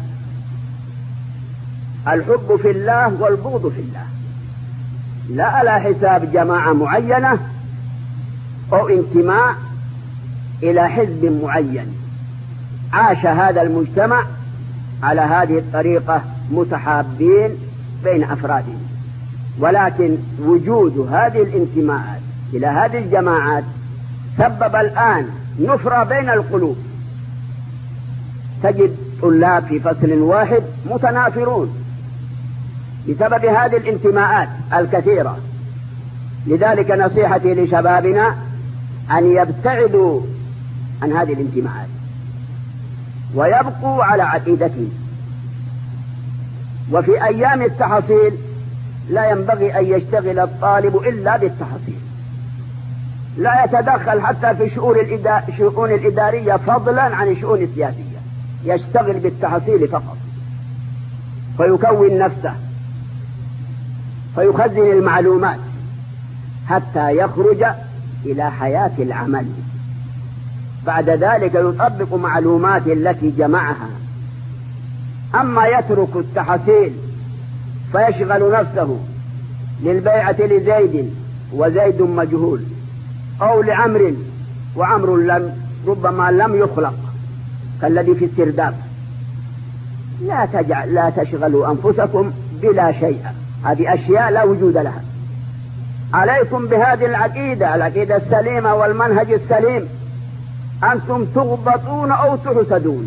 الحب في الله والبغض في الله، لا على حساب جماعة معينة أو انتماء إلى حزب معين. عاش هذا المجتمع على هذه الطريقة متحابين بين أفرادهم، ولكن وجود هذه الانتماءات إلى هذه الجماعات سبب الآن نفرة بين القلوب. تجد طلاب في فصل واحد متنافرون بسبب هذه الانتماءات الكثيرة. لذلك نصيحتي لشبابنا أن يبتعدوا عن هذه الانتماءات ويبقوا على عقيدتهم. وفي أيام التحصيل لا ينبغي أن يشتغل الطالب إلا بالتحصيل، لا يتدخل حتى في الشؤون الإدارية فضلا عن الشؤون السياسية، يشتغل بالتحصيل فقط، فيكون نفسه، فيخزن المعلومات حتى يخرج إلى حياة العمل. بعد ذلك يطبق معلومات التي جمعها. أما يترك التحصيل فيشغل نفسه للبيعة لزيد وزيد مجهول، أو لعمر وعمر ربما لم يخلق كالذي في السرداب. لا تشغلوا أنفسكم بلا شيء، هذه أشياء لا وجود لها. عليكم بهذه العقيدة السليمة والمنهج السليم. أنتم تغبطون أو تحسدون،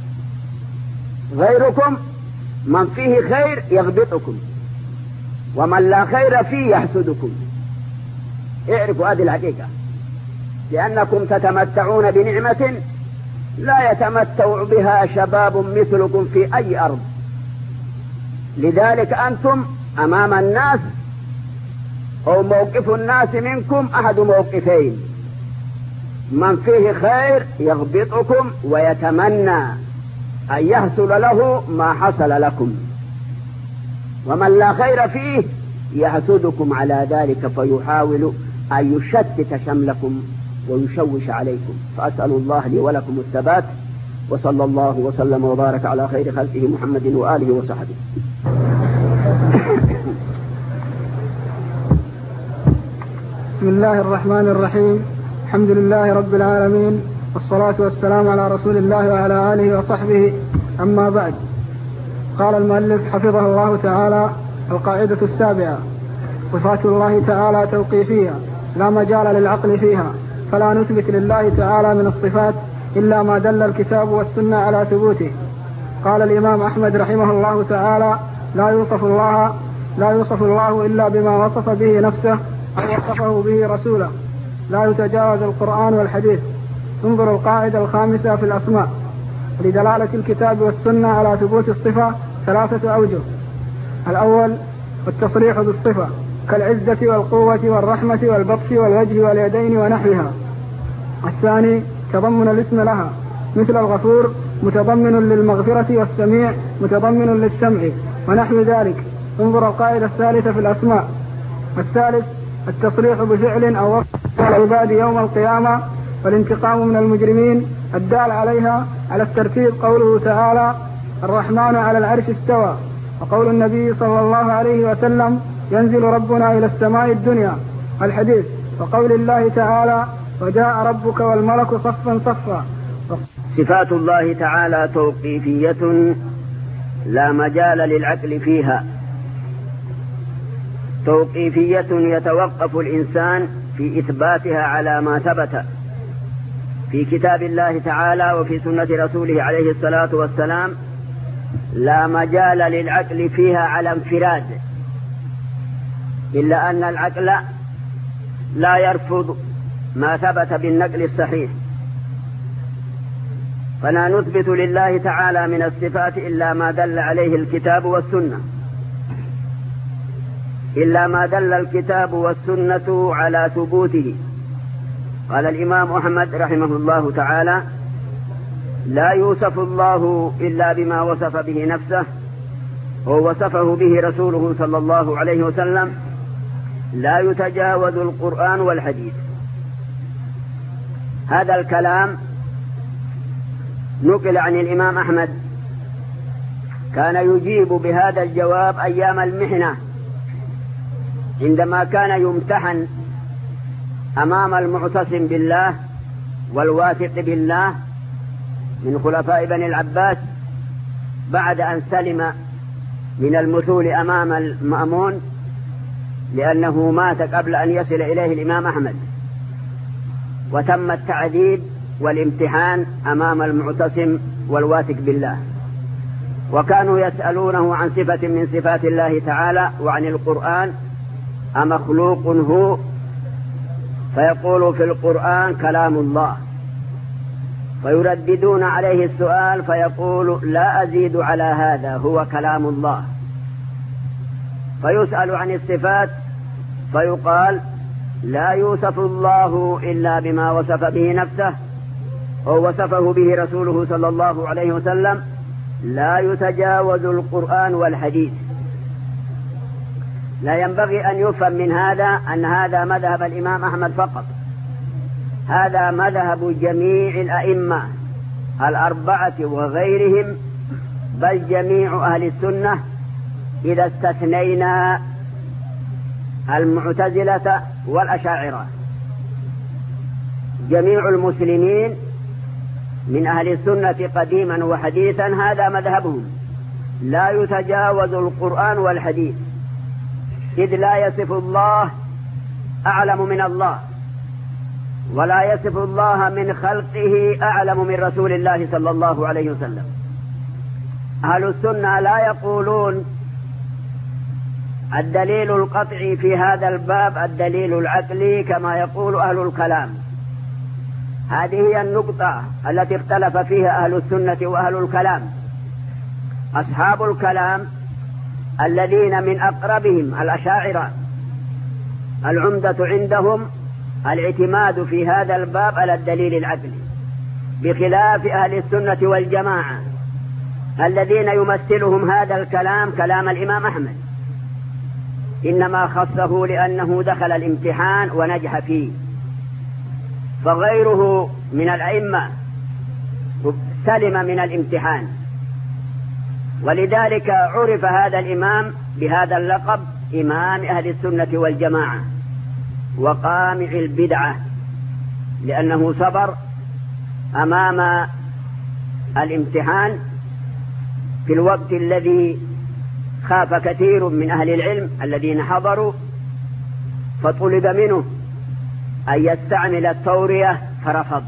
غيركم من فيه خير يغبطكم، ومن لا خير فيه يحسدكم. اعرفوا هذه الحقيقة، لأنكم تتمتعون بنعمة لا يتمتع بها شباب مثلكم في أي أرض. لذلك أنتم أمام الناس أو موقف الناس منكم أحد موقفين: من فيه خير يغبطكم ويتمنى أن يحصل له ما حصل لكم، ومن لا خير فيه يحسدكم على ذلك فيحاول أن يشتت شملكم ويشوش عليكم. فأسأل الله لي ولكم الثبات، وصلى الله وسلم وبارك على خير خلقه محمد وآله وصحبه. بسم الله الرحمن الرحيم. الحمد لله رب العالمين، والصلاة والسلام على رسول الله وعلى آله وصحبه. أما بعد، قال المؤلف حفظه الله تعالى: القاعدة 7: صفات الله تعالى توقيفية لا مجال للعقل فيها، فلا نثبت لله تعالى من الصفات إلا ما دل الكتاب والسنة على ثبوته. قال الإمام أحمد رحمه الله تعالى: لا يوصف الله إلا بما وصف به نفسه أو وصفه به رسوله، لا يتجاوز القرآن والحديث. انظر القاعدة 5 في الأسماء. لدلالة الكتاب والسنة على ثبوت الصفة 3 أوجه: الأول التصريح بالصفة كالعزة والقوة والرحمة والبطش والوجه واليدين ونحوها. الثاني تضمن الاسم لها، مثل الغفور متضمن للمغفرة، والسميع متضمن للسمع ونحو ذلك. انظر القاعدة 3 في الأسماء. الثالث التصريح بفعل أو وصف العباد يوم القيامة والانتقام من المجرمين الدال عليها على الترتيب، قوله تعالى: الرحمن على العرش استوى، وقول النبي صلى الله عليه وسلم: ينزل ربنا إلى السماء الدنيا، الحديث، وقول الله تعالى: وجاء ربك والملك صفا صفا. صفات الله تعالى توقيفية لا مجال للعقل فيها، توقيفية يتوقف الإنسان في إثباتها على ما ثبت في كتاب الله تعالى وفي سنة رسوله عليه الصلاة والسلام، لا مجال للعقل فيها على انفراد، إلا أن العقل لا يرفض ما ثبت بالنقل الصحيح، فلا نثبت لله تعالى من الصفات إلا ما دل عليه الكتاب والسنة، إلا ما دل الكتاب والسنة على ثبوته. قال الإمام أحمد رحمه الله تعالى: لا يوصف الله إلا بما وصف به نفسه ووصفه به رسوله صلى الله عليه وسلم، لا يتجاوز القرآن والحديث. هذا الكلام نقل عن الإمام أحمد، كان يجيب بهذا الجواب أيام المحنة عندما كان يمتحن أمام المعتصم بالله والواثق بالله من خلفاء بني العباس، بعد أن سلم من المثول أمام المأمون، لأنه مات قبل أن يصل إليه الإمام أحمد، وتم التعذيب والامتحان أمام المعتصم والواثق بالله، وكانوا يسألونه عن صفة من صفات الله تعالى وعن القرآن: أمخلوق هو؟ فيقول في القرآن كلام الله، فيرددون عليه السؤال فيقول: لا أزيد على هذا، هو كلام الله. فيسأل عن الصفات فيقال: لا يوصف الله إلا بما وصف به نفسه أو وصفه به رسوله صلى الله عليه وسلم، لا يتجاوز القرآن والحديث. لا ينبغي أن يفهم من هذا أن هذا مذهب الإمام أحمد فقط، هذا مذهب جميع الأئمة الأربعة وغيرهم، بل جميع أهل السنة إذا استثنينا المعتزلة والأشاعرة. جميع المسلمين من أهل السنة قديما وحديثا هذا مذهبهم، لا يتجاوز القرآن والحديث، إذ لا يصف الله أعلم من الله، ولا يصف الله من خلقه أعلم من رسول الله صلى الله عليه وسلم. أهل السنة لا يقولون الدليل القطعي في هذا الباب الدليل العقلي كما يقول أهل الكلام. هذه هي النقطة التي اختلف فيها أهل السنة وأهل الكلام. أصحاب الكلام الذين من أقربهم الأشاعرة، العمدة عندهم الاعتماد في هذا الباب على الدليل العقلي، بخلاف أهل السنة والجماعة الذين يمثلهم هذا الكلام كلام الإمام أحمد، إنما خصه لأنه دخل الامتحان ونجح فيه، فغيره من الأئمة سلم من الامتحان، ولذلك عرف هذا الإمام بهذا اللقب: إمام أهل السنة والجماعة وقامع البدعة، لأنه صبر أمام الامتحان في الوقت الذي خاف كثير من أهل العلم الذين حضروا، فطلب منه أن يستعمل التورية فرفض،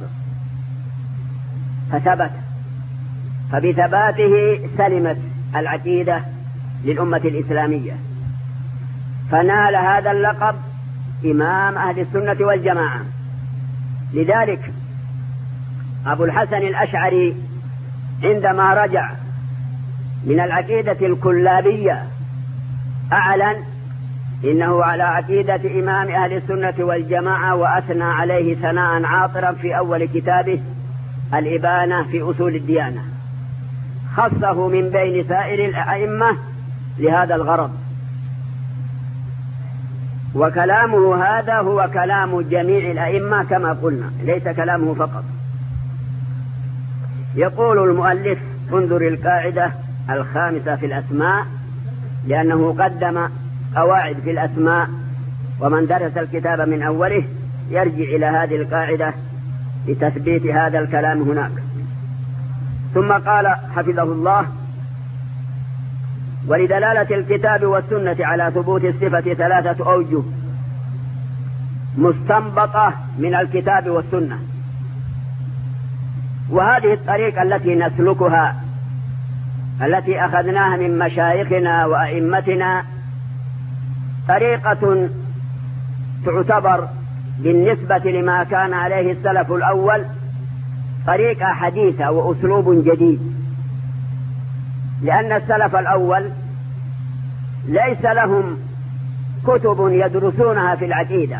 فثبت، فبثباته سلمت العقيدة للأمة الإسلامية، فنال هذا اللقب إمام أهل السنة والجماعة. لذلك أبو الحسن الأشعري عندما رجع من العقيدة الكلابية أعلن إنه على عقيدة إمام أهل السنة والجماعة، وأثنى عليه ثناء عاطرا في أول كتابه الإبانة في أصول الديانة، خصه من بين سائر الأئمة لهذا الغرض. وكلامه هذا هو كلام جميع الأئمة كما قلنا، ليس كلامه فقط. يقول المؤلف: انظر القاعدة الخامسة في الأسماء، لأنه قدم قواعد في الأسماء، ومن درس الكتاب من أوله يرجع إلى هذه القاعدة لتثبيت هذا الكلام هناك. ثم قال حفظه الله: ولدلالة الكتاب والسنة على ثبوت الصفة 3 أوجه مستنبطة من الكتاب والسنة. وهذه الطريقة التي نسلكها التي أخذناها من مشايخنا وأئمتنا طريقة تعتبر بالنسبة لما كان عليه السلف الأول طريقة حديثة وأسلوب جديد، لأن السلف الأول ليس لهم كتب يدرسونها في العقيدة.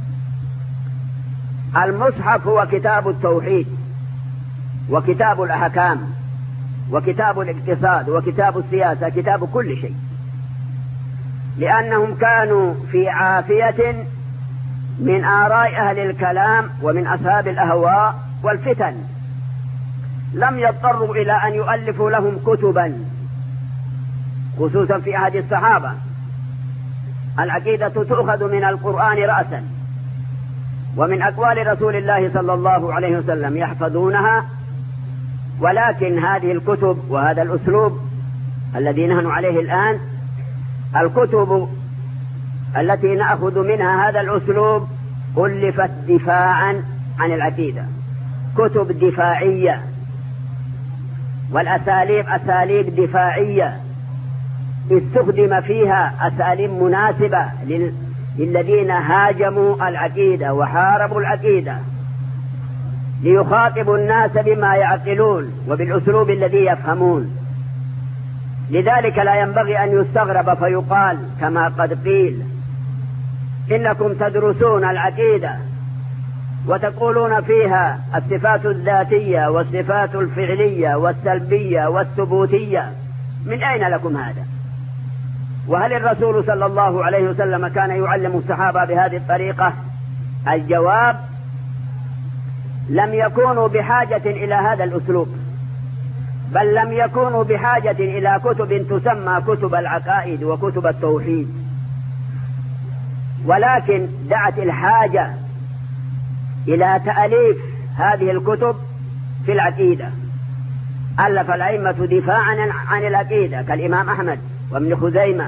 المصحف هو كتاب التوحيد وكتاب الأحكام وكتاب الاقتصاد وكتاب السياسة، كتاب كل شيء، لأنهم كانوا في عافية من آراء أهل الكلام ومن أصحاب الأهواء والفتن، لم يضطروا إلى أن يؤلفوا لهم كتبا، خصوصا في عهد الصحابة. العقيدة تؤخذ من القرآن رأسا ومن أقوال رسول الله صلى الله عليه وسلم يحفظونها، ولكن هذه الكتب وهذا الأسلوب الذي نحن عليه الآن، الكتب التي نأخذ منها هذا الأسلوب ألفت دفاعا عن العقيدة، كتب دفاعية، والأساليب أساليب دفاعية استخدم فيها أساليب مناسبة للذين هاجموا العقيدة وحاربوا العقيدة، ليخاطبوا الناس بما يعقلون وبالأسلوب الذي يفهمون. لذلك لا ينبغي أن يستغرب فيقال كما قد قيل إنكم تدرسون العقيدة وتقولون فيها الصفات الذاتية والصفات الفعلية والسلبية والثبوتية، من أين لكم هذا؟ وهل الرسول صلى الله عليه وسلم كان يعلم الصحابة بهذه الطريقة؟ الجواب: لم يكونوا بحاجة إلى هذا الأسلوب، بل لم يكونوا بحاجة إلى كتب تسمى كتب العقائد وكتب التوحيد، ولكن دعت الحاجة إلى تأليف هذه الكتب في العقيدة. ألف الأئمة دفاعا عن العقيدة كالإمام أحمد وابن خزيمة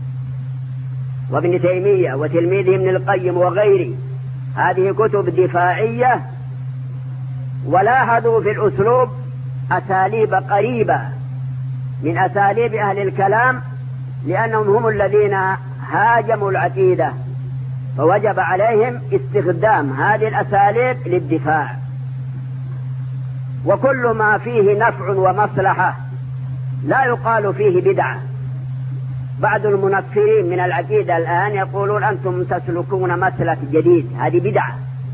وابن تيمية وتلميذه ابن القيم وغيره، هذه كتب دفاعية، ولاحظوا في الأسلوب أساليب قريبة من أساليب أهل الكلام، لأنهم هم الذين هاجموا العقيدة، فوجب عليهم استخدام هذه الأساليب للدفاع. وكل ما فيه نفع ومصلحة لا يقال فيه بدعة. بعض المنفرين من العقيدة الآن يقولون أنتم تسلكون مسلك جديد، هذه بدعة.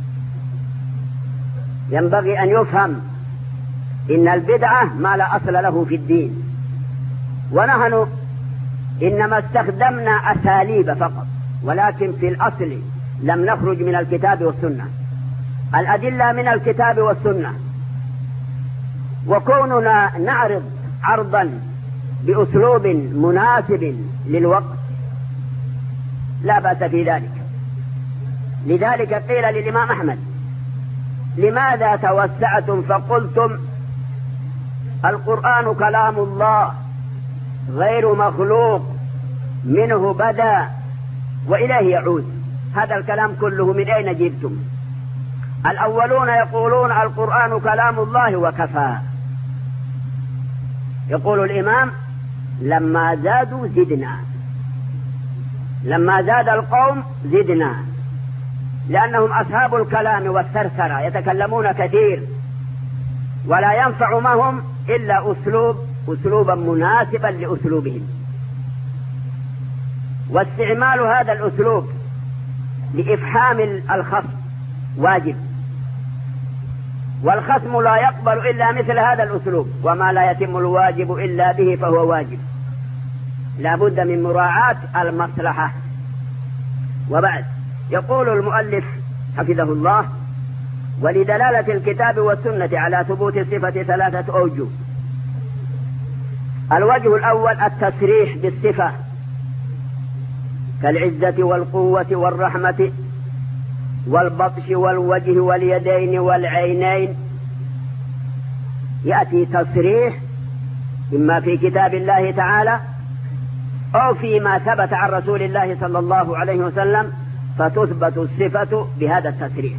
ينبغي أن يفهم إن البدعة ما لا أصل له في الدين، ونحن إنما استخدمنا أساليب فقط، ولكن في الأصل لم نخرج من الكتاب والسنة. الأدلة من الكتاب والسنة، وكوننا نعرض عرضا بأسلوب مناسب للوقت لا بأس في ذلك. لذلك قيل للإمام أحمد: لماذا توسعتم فقلتم القرآن كلام الله غير مخلوق، منه بدأ وإليه يعود؟ هذا الكلام كله من أين جبتم؟ الأولون يقولون القرآن كلام الله وكفى. يقول الإمام: لما زادوا زدنا، لما زاد القوم زدنا، لأنهم أصحاب الكلام والثرثرة يتكلمون كثير، ولا ينفع معهم إلا أسلوبا مناسبا لأسلوبهم. واستعمال هذا الأسلوب لإفحام الخصم واجب، والخصم لا يقبل إلا مثل هذا الأسلوب، وما لا يتم الواجب إلا به فهو واجب. لا بد من مراعاة المصلحة. وبعد، يقول المؤلف حفظه الله: ولدلالة الكتاب والسنة على ثبوت الصفة 3 أوجه. الوجه الأول التصريح بالصفة كالعزة والقوة والرحمة والبطش والوجه واليدين والعينين، يأتي تصريح إما في كتاب الله تعالى أو فيما ثبت عن رسول الله صلى الله عليه وسلم، فتثبت الصفة بهذا التصريح.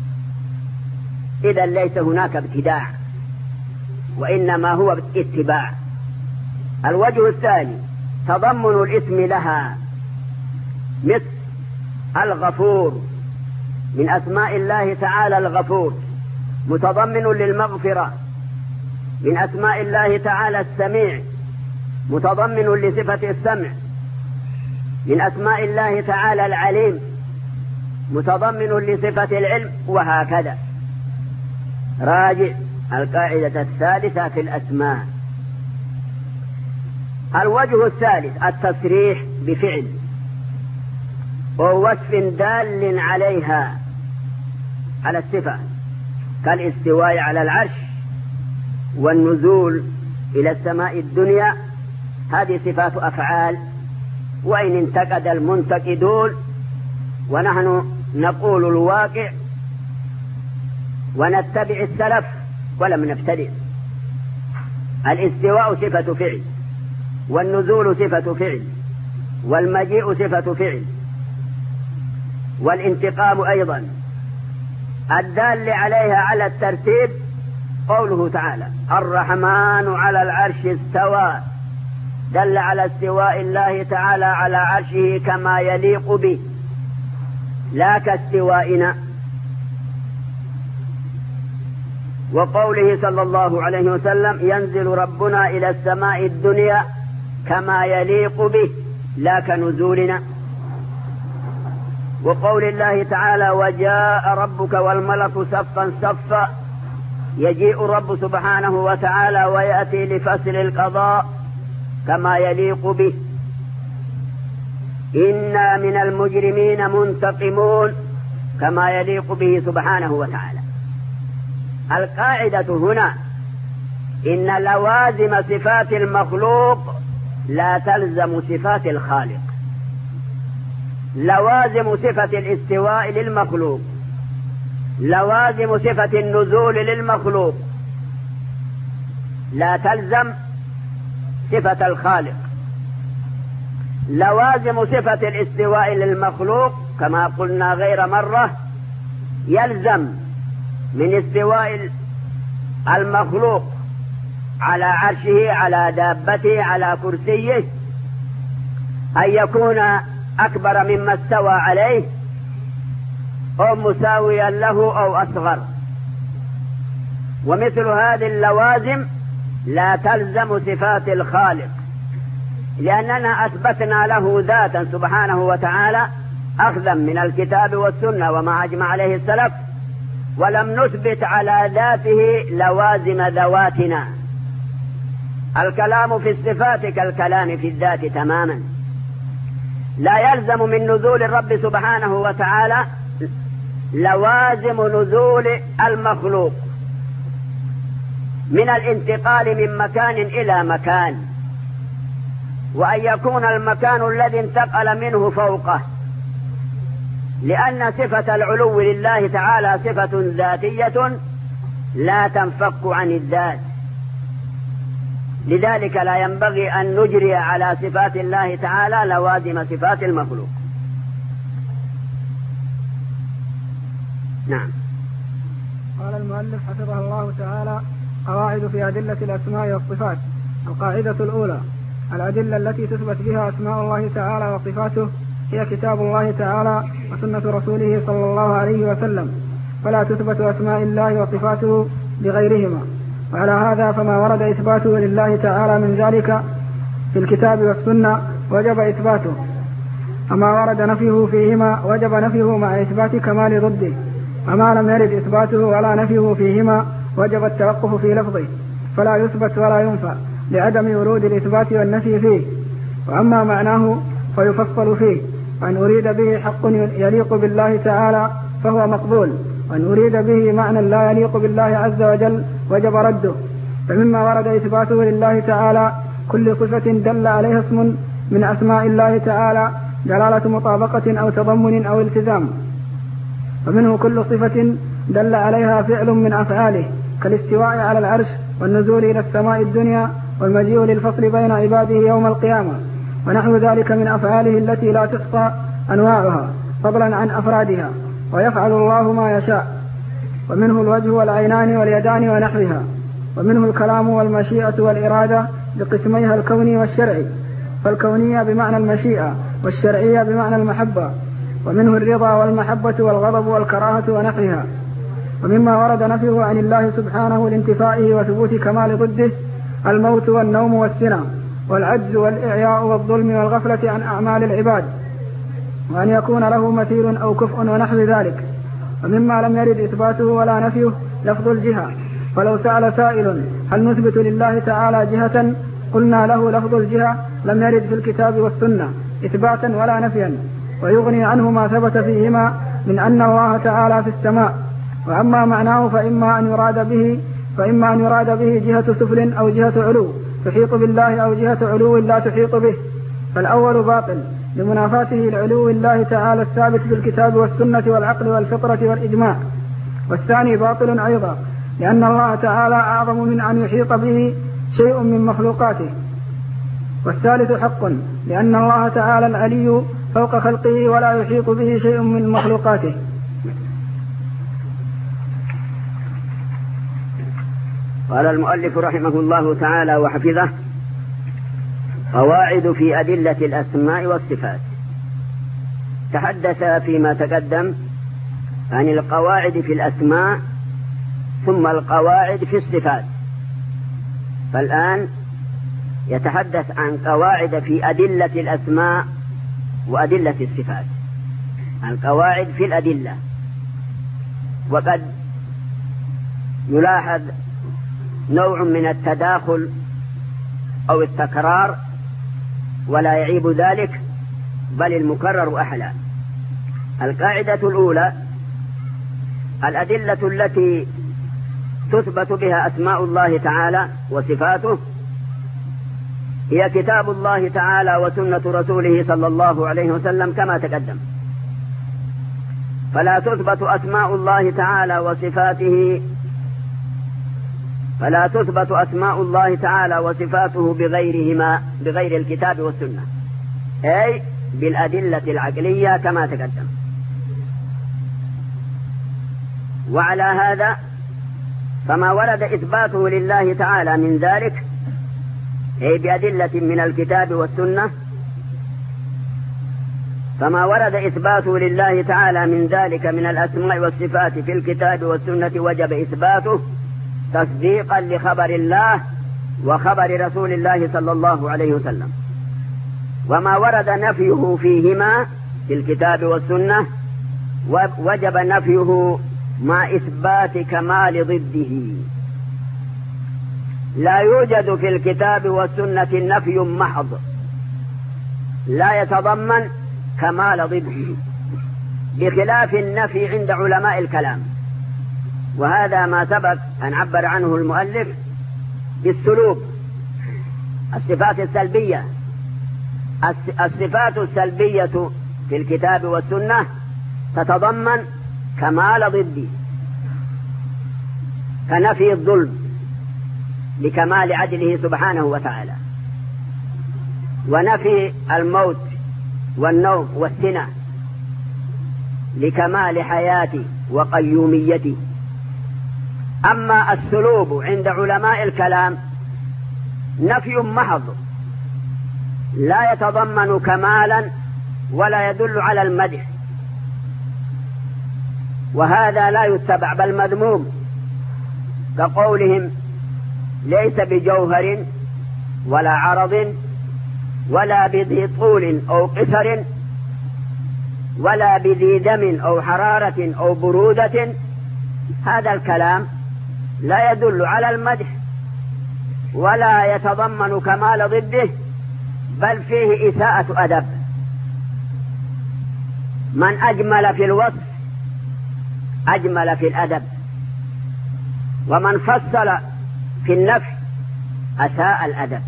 إذا ليس هناك ابتداع، وإنما هو اتباع. الوجه الثاني تضمن الاسم لها، مثل الغفور، من أسماء الله تعالى الغفور، متضمن للمغفرة. من أسماء الله تعالى السميع، متضمن لصفة السمع. من أسماء الله تعالى العليم، متضمن لصفة العلم، وهكذا. راجع القاعدة الثالثة في الأسماء. الوجه الثالث التصريح بفعل ووصف دال عليها، على الصفة، كالاستواء على العرش والنزول إلى السماء الدنيا. هذه صفات أفعال، وإن انتقد المنتقدون، ونحن نقول الواقع ونتبع السلف ولم نبتدئ. الاستواء صفة فعل، والنزول صفة فعل، والمجيء صفة فعل، والانتقام أيضا. الدال عليها على الترتيب قوله تعالى: الرحمن على العرش استوى، دل على استواء الله تعالى على عرشه كما يليق به، لا كاستوائنا. وقوله صلى الله عليه وسلم: ينزل ربنا إلى السماء الدنيا كما يليق به، لا كنزولنا. وقول الله تعالى: وجاء ربك والملك صفا صفا، يجيء الرب سبحانه وتعالى ويأتي لفصل القضاء كما يليق به. إنا من المجرمين منتقمون، كما يليق به سبحانه وتعالى. القاعدة هنا إن لوازم صفات المخلوق لا تلزم صفات الخالق. لوازم صفة الاستواء للمخلوق، لوازم صفة النزول للمخلوق، لا تلزم صفة الخالق. لوازم صفة الاستواء للمخلوق كما قلنا غير مرة، يلزم من استواء المخلوق على عرشه، على دابته، على كرسيه، أن يكون أكبر مما استوى عليه، أو مساويا له، أو أصغر. ومثل هذه اللوازم لا تلزم صفات الخالق، لأننا أثبتنا له ذاتا سبحانه وتعالى أخذا من الكتاب والسنة وما أجمع عليه السلف، ولم نثبت على ذاته لوازم ذواتنا. الكلام في الصفات كالكلام في الذات تماما. لا يلزم من نزول الرب سبحانه وتعالى لوازم نزول المخلوق من الانتقال من مكان إلى مكان، وأن يكون المكان الذي انتقل منه فوقه، لأن صفة العلو لله تعالى صفة ذاتية لا تنفك عن الذات. لذلك لا ينبغي أن نجري على صفات الله تعالى لوازم صفات المخلوق. نعم. قال المؤلف حفظه الله تعالى: قواعد في أدلة الأسماء والصفات. القاعدة الأولى: الأدلة التي تثبت بها أسماء الله تعالى وصفاته هي كتاب الله تعالى وسنة رسوله صلى الله عليه وسلم، فلا تثبت أسماء الله وصفاته بغيرهما. وعلى هذا فما ورد إثباته لله تعالى من ذلك في الكتاب والسنة وجب إثباته، وما ورد نفيه فيهما وجب نفيه مع إثبات كمال ضده، وما لم يرد إثباته ولا نفيه فيهما وجب التوقف في لفظه، فلا يثبت ولا ينفى لعدم ورود الإثبات والنفي فيه. وأما معناه فيفصل فيه، وأن أريد به حق يليق بالله تعالى فهو مقبول، وأن أريد به معنى لا يليق بالله عز وجل وجب رده. فمما ورد إثباته لله تعالى كل صفة دل عليها اسم من أسماء الله تعالى دلالة مطابقة أو تضمن أو التزام، ومنه كل صفة دل عليها فعل من أفعاله كالاستواء على العرش والنزول إلى السماء الدنيا والمجيء للفصل بين عباده يوم القيامة. ونحو ذلك من أفعاله التي لا تحصى أنواعها فضلا عن أفرادها، ويفعل الله ما يشاء. ومنه الوجه والعينان واليدان ونحوها. ومنه الكلام والمشيئة والإرادة بقسميها الكوني والشرعي، فالكونية بمعنى المشيئة والشرعية بمعنى المحبة. ومنه الرضا والمحبة والغضب والكراهة ونحوها. ومما ورد نفيه عن الله سبحانه لانتفائه وثبوت كمال ضده الموت والنوم والسنة والعجز والإعياء والظلم والغفلة عن أعمال العباد، وأن يكون له مثيل أو كفء ونحو ذلك. ومما لم يرد إثباته ولا نفيه لفظ الجهة، فلو سأل سائل هل نثبت لله تعالى جهة قلنا له لفظ الجهة لم يرد في الكتاب والسنة إثباتا ولا نفيا، ويغني عنه ما ثبت فيهما من أن الله تعالى في السماء. وأما معناه فإما أن يراد به جهة سفل أو جهة علو تحيط بالله، أو جهة علو لا تحيط به، فالأول باطل لمنافاته لعلو الله تعالى الثابت بالكتاب والسنة والعقل والفطرة والإجماع. والثاني باطل أيضا لأن الله تعالى أعظم من أن يحيط به شيء من مخلوقاته. والثالث حق لأن الله تعالى العلي فوق خلقه ولا يحيط به شيء من مخلوقاته. قال المؤلف رحمه الله تعالى وحفظه: قواعد في أدلة الأسماء والصفات. تحدث فيما تقدم عن القواعد في الأسماء ثم القواعد في الصفات، فالآن يتحدث عن قواعد في أدلة الأسماء وأدلة الصفات، عن قواعد في الأدلة. وقد يلاحظ نوع من التداخل أو التكرار، ولا يعيب ذلك بل المكرر أحلى. القاعدة الأولى: الأدلة التي تثبت بها أسماء الله تعالى وصفاته هي كتاب الله تعالى وسنة رسوله صلى الله عليه وسلم كما تقدم. فلا تثبت أسماء الله تعالى وصفاته بغيرهما، بغير الكتاب والسنة، أي بالأدلة العقلية كما تقدم. وعلى هذا فما ورد إثباته لله تعالى من ذلك أي بأدلة من الكتاب والسنة، فما ورد إثباته لله تعالى من ذلك من الأسماء والصفات في الكتاب والسنة وجب إثباته تصديقا لخبر الله وخبر رسول الله صلى الله عليه وسلم. وما ورد نفيه فيهما في الكتاب والسنة وجب نفيه مع إثبات كمال ضده. لا يوجد في الكتاب والسنة نفي محض لا يتضمن كمال ضده، بخلاف النفي عند علماء الكلام، وهذا ما سبق أن عبر عنه المؤلف بالسلوب، الصفات السلبية. الصفات السلبية في الكتاب والسنة تتضمن كمال ضده، كنفي الظلم لكمال عدله سبحانه وتعالى، ونفي الموت والنوم والسنة لكمال حياته وقيوميته. أما السلوب عند علماء الكلام نفي محض لا يتضمن كمالا ولا يدل على المدح، وهذا لا يتبع بل مذموم، كقولهم ليس بجوهر ولا عرض ولا بذي طول أو قصر ولا بذي دم أو حرارة أو برودة. هذا الكلام لا يدل على المدح ولا يتضمن كمال ضده، بل فيه إساءة أدب. من أجمل في الوصف أجمل في الأدب، ومن فصل في النفي أساء الأدب.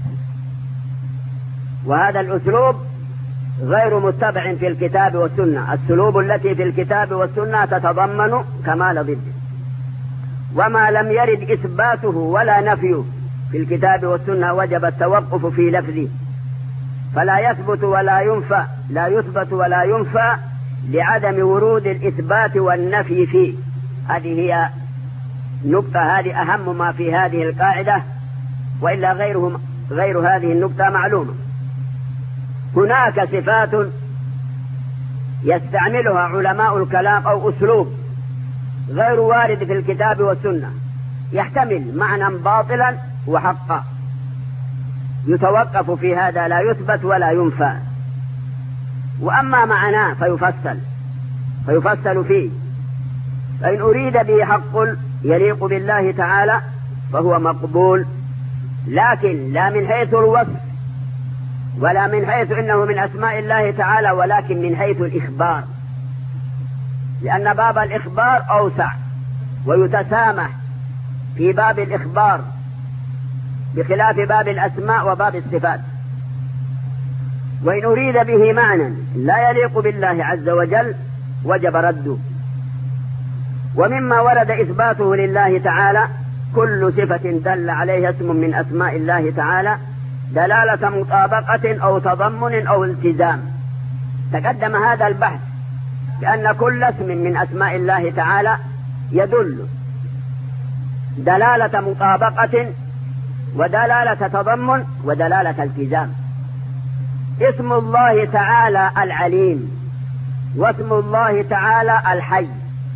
وهذا الأسلوب غير متبع في الكتاب والسنة. السلوب التي في الكتاب والسنة تتضمن كمال ضده، وما لم يرد إثباته ولا نفيه في الكتاب والسنة وجب التوقف في لفظه فلا يثبت ولا ينفى، لا يثبت ولا ينفى لعدم ورود الإثبات والنفي فيه. هذه هي نقطة، هذه أهم ما في هذه القاعدة، وإلا غير هذه النقطة معلومة. هناك صفات يستعملها علماء الكلام أو أسلوب غير وارد في الكتاب والسنة، يحتمل معنى باطلا وحقا، يتوقف في هذا، لا يثبت ولا ينفى. وأما معناه فيفصل فيه، فإن أريد به حق يليق بالله تعالى فهو مقبول، لكن لا من حيث الوصف ولا من حيث إنه من أسماء الله تعالى، ولكن من حيث الإخبار، لأن باب الإخبار أوسع ويتسامح في باب الإخبار بخلاف باب الأسماء وباب الصفات. وإن أريد به معنى لا يليق بالله عز وجل وجب رده. ومما ورد إثباته لله تعالى كل صفة دل عليها اسم من أسماء الله تعالى دلالة مطابقة أو تضمن أو التزام. تقدم هذا البحث بأن كل اسم من أسماء الله تعالى يدل دلالة مطابقة ودلالة تضمن ودلالة التزام. اسم الله تعالى العليم، واسم الله تعالى الحي.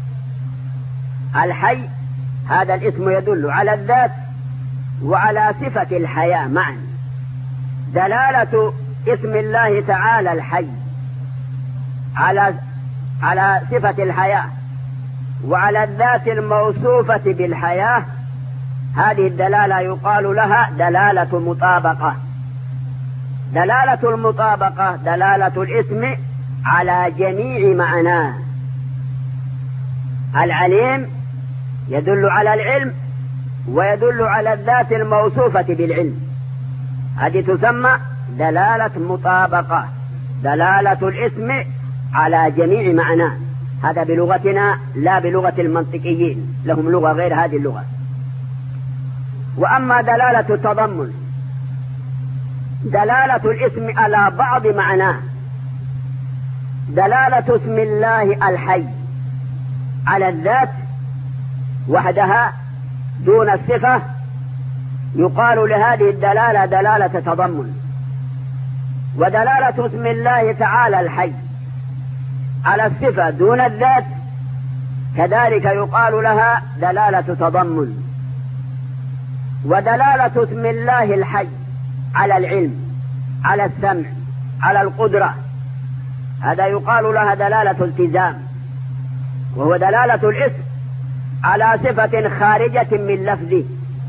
الحي هذا الاسم يدل على الذات وعلى صفة الحياة معا. دلالة اسم الله تعالى الحي على صفة الحياة وعلى الذات الموصوفة بالحياة، هذه الدلالة يقال لها دلالة مطابقة. دلالة المطابقة دلالة الاسم على جميع معناه. العليم يدل على العلم ويدل على الذات الموصوفة بالعلم، هذه تسمى دلالة مطابقة، دلالة الاسم على جميع معناه. هذا بلغتنا لا بلغة المنطقيين، لهم لغة غير هذه اللغة. وأما دلالة التضمن دلالة الاسم على بعض معناه. دلالة اسم الله الحي على الذات وحدها دون الصفة يقال لهذه الدلالة دلالة تضمن. ودلالة اسم الله تعالى الحي على الصفة دون الذات كذلك يقال لها دلالة تضمن. ودلالة اسم الله الحي على العلم على السمع على القدرة هذا يقال لها دلالة التزام، وهو دلالة الاسم على صفة خارجة من لفظه.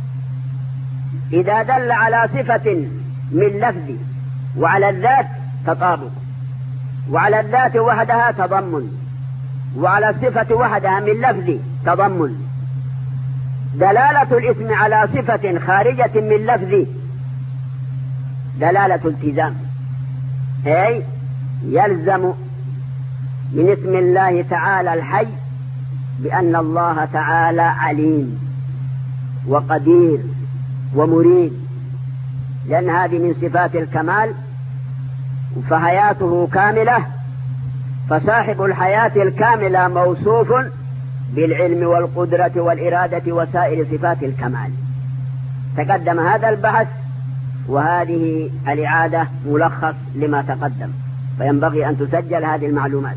إذا دل على صفة من لفظه وعلى الذات تطابق، وعلى الذات وحدها تضمن، وعلى الصفة وحدها من لفظه تضمن. دلالة الاسم على صفة خارجة من لفظه دلالة التزام، أي يلزم من اسم الله تعالى الحي بأن الله تعالى عليم وقدير ومريد، لأن هذه من صفات الكمال، فحياته كاملة، فصاحب الحياة الكاملة موصوف بالعلم والقدرة والإرادة وسائر صفات الكمال. تقدم هذا البحث، وهذه الإعادة ملخص لما تقدم، فينبغي أن تسجل هذه المعلومات.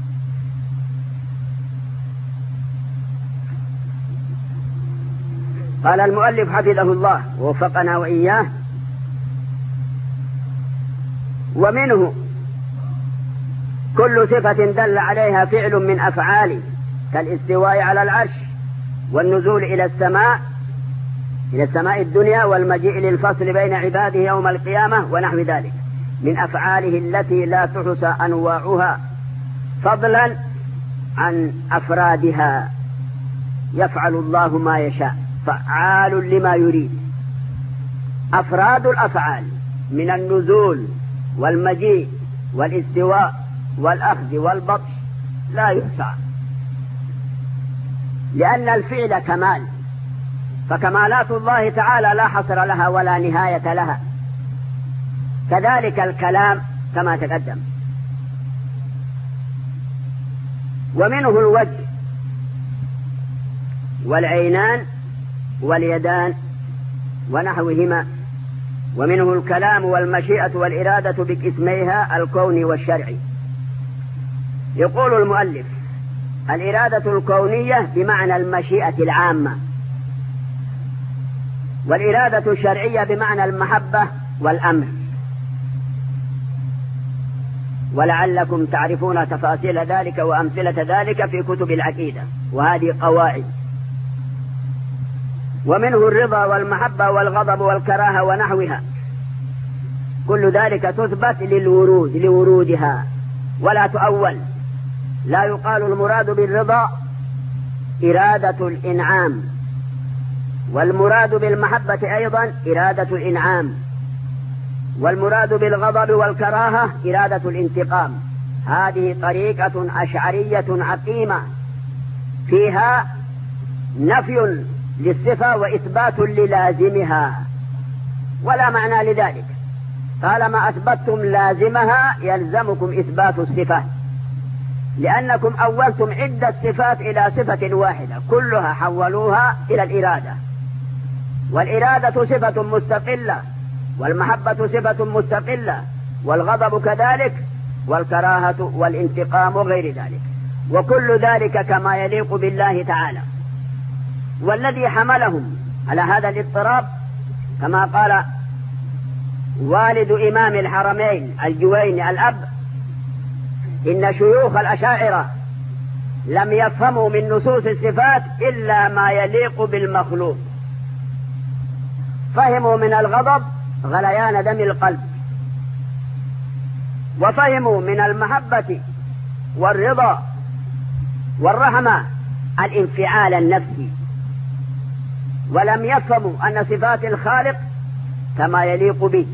قال المؤلف حفظه الله ووفقنا وإياه: ومنه كل صفة دل عليها فعل من أفعاله كالاستواء على العرش والنزول إلى السماء الدنيا والمجيء للفصل بين عباده يوم القيامة ونحو ذلك من أفعاله التي لا تحصى أنواعها فضلا عن أفرادها. يفعل الله ما يشاء فعال لما يريد. أفراد الأفعال من النزول والمجيء والاستواء والأخذ والبطش لا يحصى، لأن الفعل كمال، فكمالات الله تعالى لا حصر لها ولا نهاية لها. كذلك الكلام كما تقدم. ومنه الوجه والعينان واليدان ونحوهما. ومنه الكلام والمشيئة والإرادة بقسميها الكوني والشرعي. يقول المؤلف: الإرادة الكونية بمعنى المشيئة العامة، والإرادة الشرعية بمعنى المحبة والأمر. ولعلكم تعرفون تفاصيل ذلك وأمثلة ذلك في كتب العقيدة، وهذه قواعد. ومنه الرضا والمحبة والغضب والكراهة ونحوها، كل ذلك تثبت لورودها ولا تؤول. لا يقال المراد بالرضا إرادة الإنعام، والمراد بالمحبة أيضا إرادة الإنعام، والمراد بالغضب والكراهة إرادة الانتقام. هذه طريقة أشعرية عقيمة فيها نفي للصفة وإثبات للازمها، ولا معنى لذلك. طالما أثبتتم لازمها يلزمكم إثبات الصفة، لأنكم أولتم عدة صفات إلى صفة واحدة كلها حولوها إلى الإرادة، والإرادة صفة مستقلة، والمحبة صفة مستقلة، والغضب كذلك، والكراهة والانتقام وغير ذلك، وكل ذلك كما يليق بالله تعالى. والذي حملهم على هذا الاضطراب كما قال والد إمام الحرمين الجويني الأب: إن شيوخ الأشاعرة لم يفهموا من نصوص الصفات إلا ما يليق بالمخلوق. فهموا من الغضب غليان دم القلب، وفهموا من المحبة والرضا والرحمة الانفعال النفسي، ولم يفهموا أن صفات الخالق كما يليق به،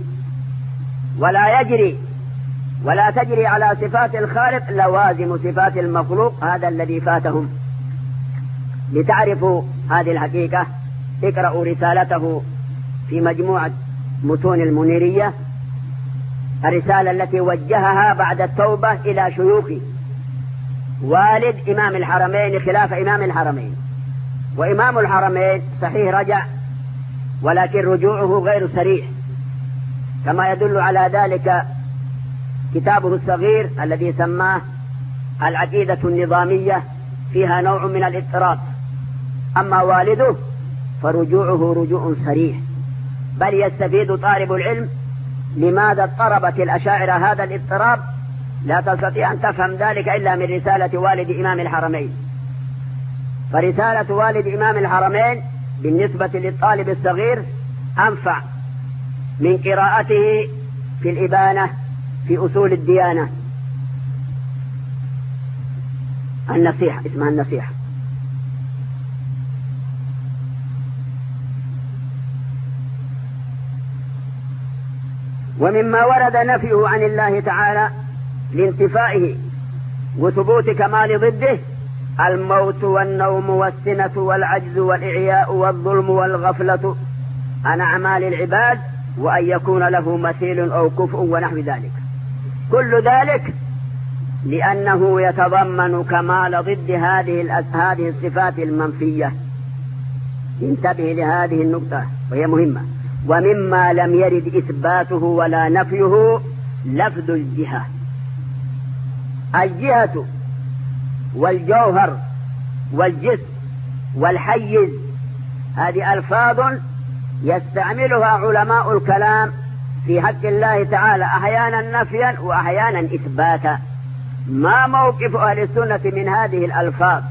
ولا تجري على صفات الخالق لوازم صفات المخلوق. هذا الذي فاتهم. لتعرفوا هذه الحقيقة اقرأوا رسالته في مجموعة متون المنيرية، الرسالة التي وجهها بعد التوبة إلى شيوخه والد إمام الحرمين خلاف إمام الحرمين. وإمام الحرمين صحيح رجع، ولكن رجوعه غير صريح، كما يدل على ذلك كتابه الصغير الذي سماه العقيدة النظامية، فيها نوع من الاضطراب. أما والده فرجوعه رجوع صريح، بل يستفيد طالب العلم لماذا اضطربت الأشاعرة هذا الاضطراب. لا تستطيع أن تفهم ذلك إلا من رسالة والد إمام الحرمين. فرسالة والد إمام الحرمين بالنسبة للطالب الصغير أنفع من قراءته في الإبانة في أصول الديانة. النصيحة اسمها النصيحة. ومما ورد نفيه عن الله تعالى لانتفائه وثبوت كمال ضده الموت والنوم والسنة والعجز والإعياء والظلم والغفلة عن أعمال العباد، وأن يكون له مثيل أو كفء ونحو ذلك. كل ذلك لأنه يتضمن كمال ضد هذه الصفات المنفية. انتبه لهذه النقطة وهي مهمة. ومما لم يرد إثباته ولا نفيه لفظ الجهة. الجهة والجوهر والجسم والحيز هذه ألفاظ يستعملها علماء الكلام في حق الله تعالى أحيانا نفيا وأحيانا إثباتا. ما موقف أهل السنة من هذه الألفاظ؟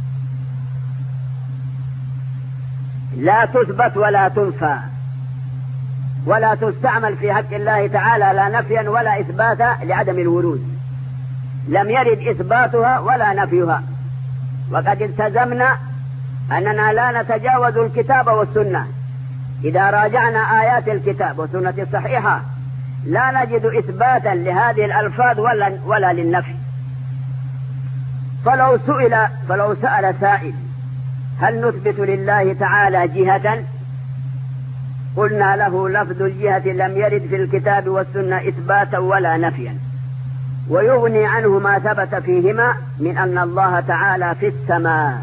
لا تثبت ولا تنفى ولا تستعمل في حق الله تعالى لا نفيا ولا إثباتا لعدم الورود. لم يرد إثباتها ولا نفيها، وقد التزمنا أننا لا نتجاوز الكتاب والسنة. إذا راجعنا آيات الكتاب والسنة الصحيحة لا نجد إثباتا لهذه الألفاظ ولا للنفي. فلو سأل سائل هل نثبت لله تعالى جهة؟ قلنا له لفظ الجهة لم يرد في الكتاب والسنة إثباتا ولا نفيا، ويغني عنه ما ثبت فيهما من أن الله تعالى في السماء.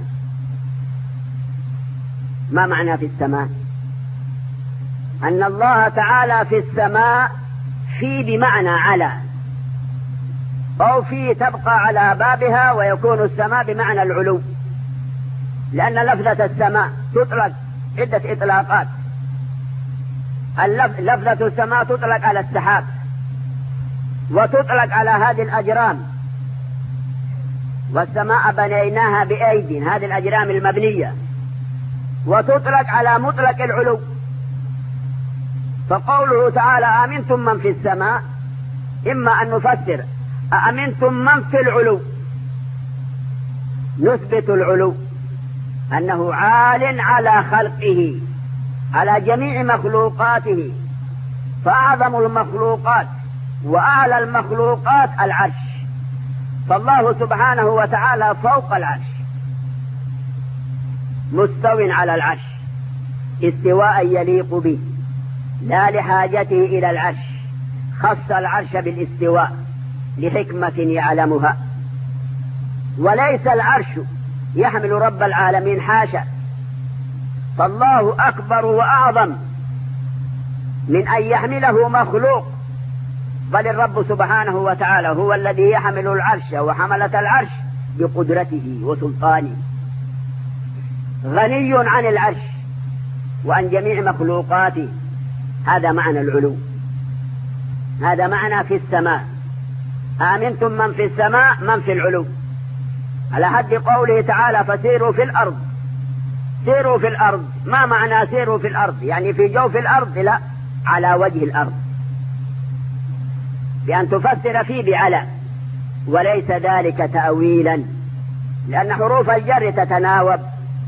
ما معنى في السماء؟ أن الله تعالى في السماء، في بمعنى على، أو في تبقى على بابها ويكون السماء بمعنى العلو، لأن لفظة السماء تطلق عدة إطلاقات. لفظة السماء تطلق على السحاب، وتطلق على هذه الأجرام، والسماء بنيناها بأيد، هذه الأجرام المبنية، وتطلق على مطلق العلو. فقوله تعالى أأمنتم من في السماء، إما أن نفسر أأمنتم من في العلو، نثبت العلو أنه عال على خلقه، على جميع مخلوقاته، فأعظم المخلوقات وأعلى المخلوقات العرش، فالله سبحانه وتعالى فوق العرش مستو على العرش استواء يليق به، لا لحاجته إلى العرش، خص العرش بالاستواء لحكمة يعلمها. وليس العرش يحمل رب العالمين، حاشا، فالله أكبر وأعظم من أن يحمله مخلوق، بل الرب سبحانه وتعالى هو الذي يحمل العرش وحملة العرش بقدرته وسلطانه، غني عن العرش وعن جميع مخلوقاته. هذا معنى العلو، هذا معنى في السماء. آمنتم من في السماء، من في العلو، على حد قوله تعالى فسيروا في الأرض. سيروا في الأرض، ما معنى سيروا في الأرض؟ يعني في جوف الأرض؟ لا، على وجه الأرض، بأن تفسر فيه بعلى، وليس ذلك تأويلا، لأن حروف الجر تتناوب.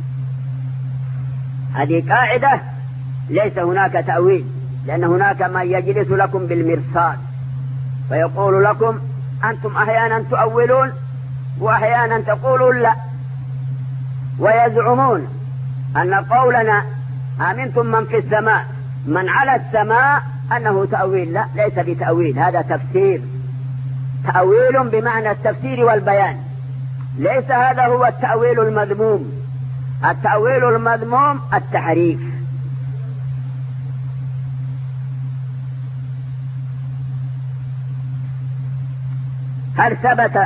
هذه قاعدة، ليس هناك تأويل، لأن هناك من يجلس لكم بالمرصاد فيقول لكم أنتم أحيانا تؤولون وأحيانا تقولون لا، ويزعمون أن قولنا آمنتم من في السماء، من على السماء، أنه تأويل. لا، ليس بتأويل، هذا تفسير، تأويل بمعنى التفسير والبيان، ليس هذا هو التأويل المذموم. التأويل المذموم التحريف. هل ثبت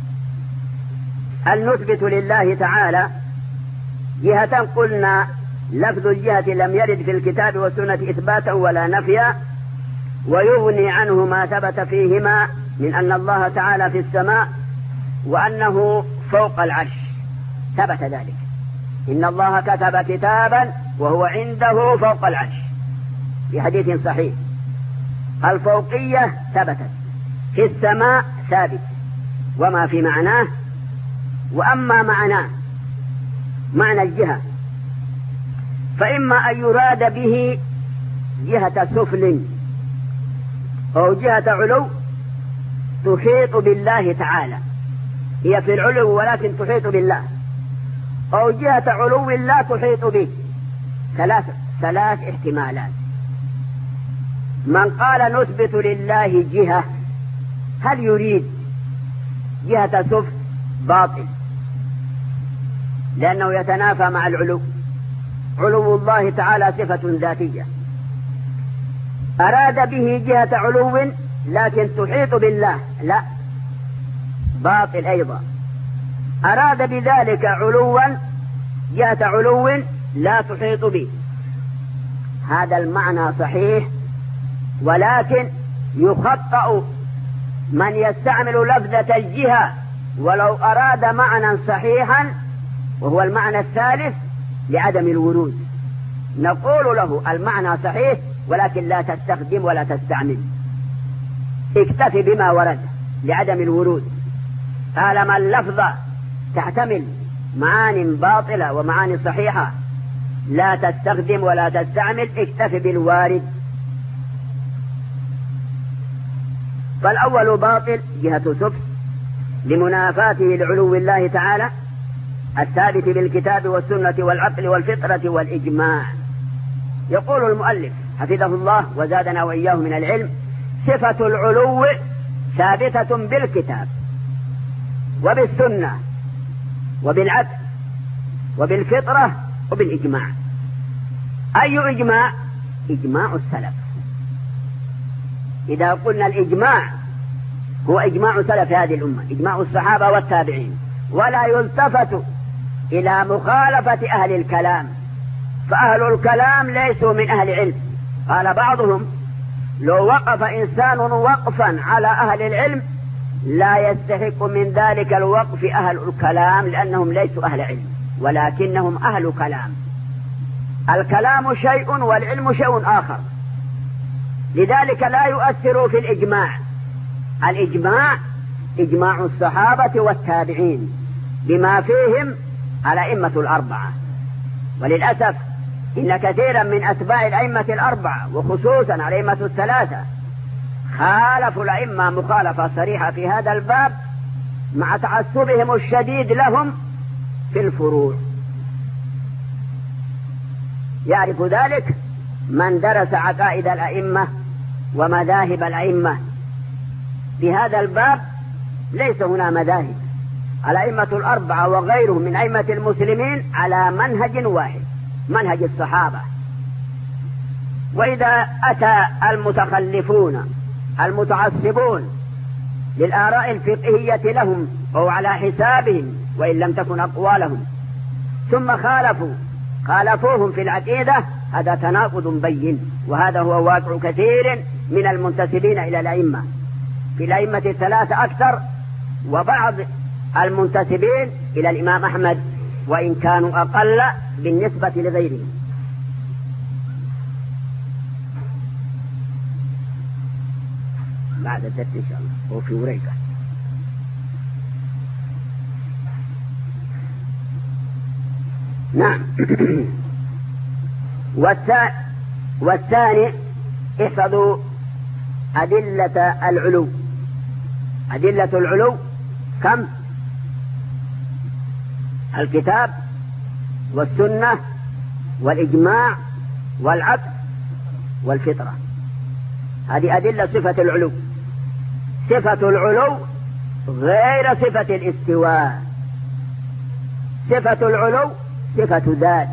أن نثبت لله تعالى جهة؟ قلنا لفظ الجهة لم يرد في الكتاب والسنة إثباتا ولا نفيا، ويغني عنه ما ثبت فيهما من أن الله تعالى في السماء وأنه فوق العرش، ثبت ذلك. إن الله كتب كتابا وهو عنده فوق العرش، في حديث صحيح. الفوقية ثبتت، في السماء ثابت، وما في معناه. وأما معنى الجهة، فإما أن يراد به جهة سفل أو جهة علو تحيط بالله تعالى، هي في العلو ولكن تحيط بالله، أو جهة علو لا تحيط به. ثلاث احتمالات. من قال نثبت لله جهة، هل يريد جهة سفل؟ باطل، لأنه يتنافى مع العلو. علو الله تعالى صفة ذاتية. أراد به جهة علو لكن تحيط بالله، لا، باطل أيضا. أراد بذلك علوا، جهة علو لا تحيط به، هذا المعنى صحيح، ولكن يخطأ من يستعمل لفظة الجهة ولو أراد معنى صحيحا، وهو المعنى الثالث لعدم الورود. نقول له المعنى صحيح ولكن لا تستخدم ولا تستعمل، اكتفي بما ورد لعدم الورود. طالما اللفظة تحتمل معاني باطلة ومعاني صحيحة، لا تستخدم ولا تستعمل، اكتفي بالوارد. فالأول باطل جهة سفل لمنافاته لعلو الله تعالى الثابت بالكتاب والسنة والعقل والفطرة والإجماع. يقول المؤلف حفظه الله وزادنا وإياه من العلم: صفة العلو ثابتة بالكتاب وبالسنة وبالعدل وبالفطرة وبالإجماع. أي إجماع؟ إجماع السلف. إذا قلنا الإجماع هو إجماع سلف هذه الأمة، إجماع الصحابة والتابعين، ولا يلتفت إلى مخالفة أهل الكلام، فأهل الكلام ليسوا من أهل علم. قال بعضهم: لو وقف إنسان وقفا على أهل العلم لا يستحق من ذلك الوقف أهل الكلام، لأنهم ليسوا أهل علم ولكنهم أهل كلام. الكلام شيء والعلم شيء آخر، لذلك لا يؤثر في الإجماع. الإجماع إجماع الصحابة والتابعين بما فيهم الأئمة الأربعة. وللأسف إن كثيرا من أتباع الأئمة الأربعة وخصوصا الأئمة الثلاثة خالفوا الأئمة مخالفة صريحة في هذا الباب، مع تعصبهم الشديد لهم في الفروع. يعرف ذلك من درس عقائد الأئمة ومذاهب الأئمة. في هذا الباب ليس هنا مذاهب، الأئمة الأربعة وغيرهم من أئمة المسلمين على منهج واحد، منهج الصحابة. وإذا أتى المتخلفون المتعصبون للآراء الفقهية لهم أو على حسابهم وإن لم تكن أقوالهم ثم خالفوهم في العقيدة، هذا تناقض بين، وهذا هو واقع كثير من المنتسبين إلى الأئمة، في الأئمة الثلاثة أكثر، وبعض المنتسبين إلى الإمام أحمد وإن كانوا أقل بالنسبة لغيرهم. بعد الدرس إن شاء الله وفي وريقة. نعم. والثاني احفظوا أدلة العلو. أدلة العلو كم؟ الكتاب والسنة والإجماع والعقل والفطرة، هذه أدلة صفة العلو. صفة العلو غير صفة الاستواء. صفة العلو صفة ذات،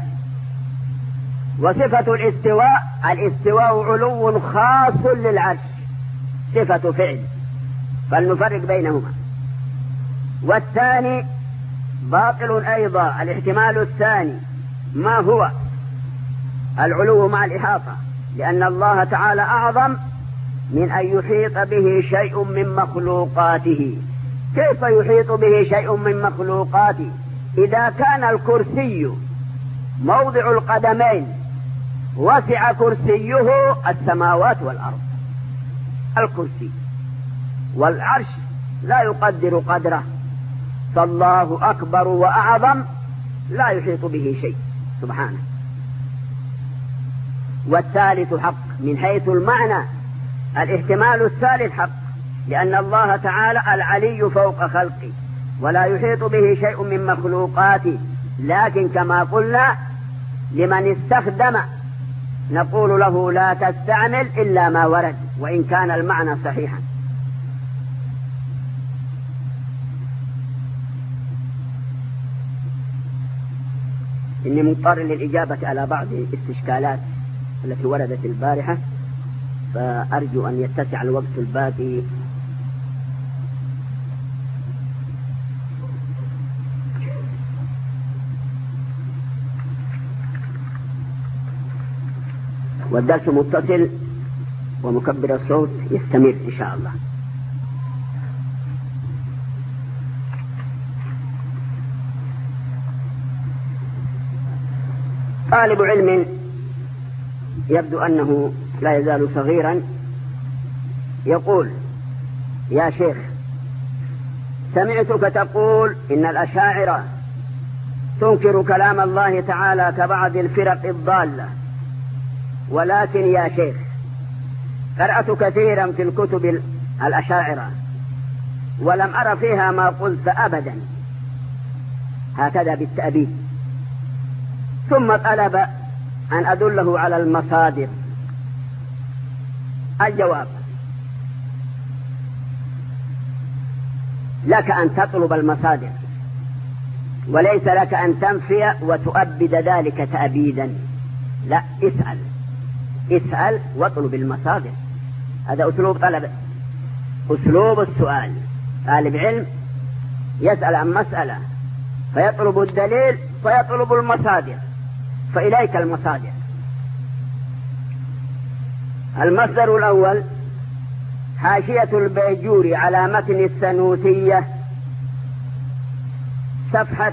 وصفة الاستواء علو خاص للعرش، صفة فعل، فلنفرق بينهما. والثاني باطل أيضا. الاحتمال الثاني ما هو؟ العلو مع الإحاطة، لأن الله تعالى أعظم من أن يحيط به شيء من مخلوقاته. كيف يحيط به شيء من مخلوقاته إذا كان الكرسي موضع القدمين وسع كرسيه السماوات والأرض؟ الكرسي والعرش لا يقدر قدره، فالله أكبر وأعظم لا يحيط به شيء سبحانه. والثالث حق من حيث المعنى، الاحتمال الثالث حق، لأن الله تعالى العلي فوق خلقه ولا يحيط به شيء من مخلوقاته، لكن كما قلنا لمن استخدم نقول له لا تستعمل إلا ما ورد وإن كان المعنى صحيحا. إني مضطر للإجابة على بعض الاستشكالات التي وردت البارحة، فأرجو أن يتسع الوقت الباقي. والدرس متصل ومكبر الصوت يستمر إن شاء الله. طالب علم يبدو أنه لا يزال صغيرا يقول: يا شيخ، سمعتك تقول إن الأشاعرة تنكر كلام الله تعالى كبعض الفرق الضالة، ولكن يا شيخ قرأت كثيرا في الكتب الأشاعرة ولم أرى فيها ما قلت أبدا، هكذا بالتأبيد. ثم طلب أن أدله على المصادر الجواب: لك أن تطلب المصادر، وليس لك أن تنفي وتؤبد ذلك تأبيدا. لا، اسأل واطلب المصادر. هذا أسلوب طلب، أسلوب السؤال. طالب علم يسأل عن مسألة فيطلب الدليل فيطلب المصادر، فإليك المصادر. المصدر الأول: حاشية البيجوري على متن السنوسية، صفحة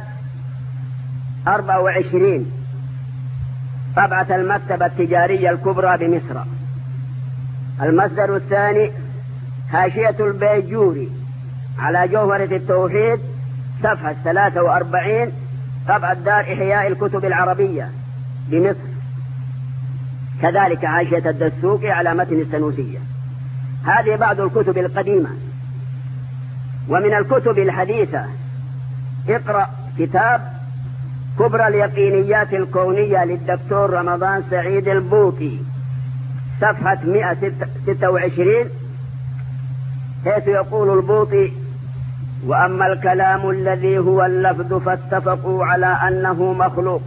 24، طبعة المكتبة التجارية الكبرى بمصر. المصدر الثاني: حاشية البيجوري على جوهرة التوحيد، صفحة 43، طبعة دار إحياء الكتب العربية بمصر. كذلك حاشية الدسوقي على متن السنوسية. هذه بعض الكتب القديمة. ومن الكتب الحديثة: اقرأ كتاب كبرى اليقينيات الكونية للدكتور رمضان سعيد البوطي، صفحة 126، حيث يقول البوطي: وأما الكلام الذي هو اللفظ فاتفقوا على أنه مخلوق.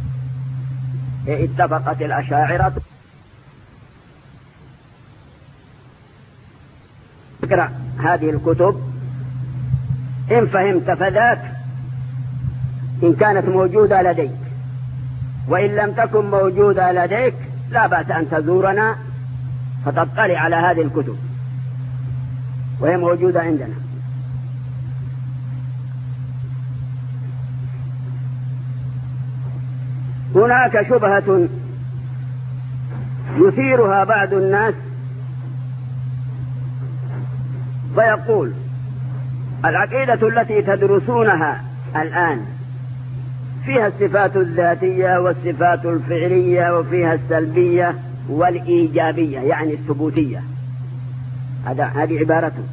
اتفقت الأشاعرة. اقرأ هذه الكتب إن فهمت فذاك، إن كانت موجودة لديك، وإن لم تكن موجودة لديك لا بأس أن تزورنا فتطلع على هذه الكتب، وهي موجودة عندنا. هناك شبهة يثيرها بعض الناس فيقول: العقيدة التي تدرسونها الآن فيها الصفات الذاتية والصفات الفعلية، وفيها السلبية والإيجابية، يعني الثبوتية. هذه عبارته.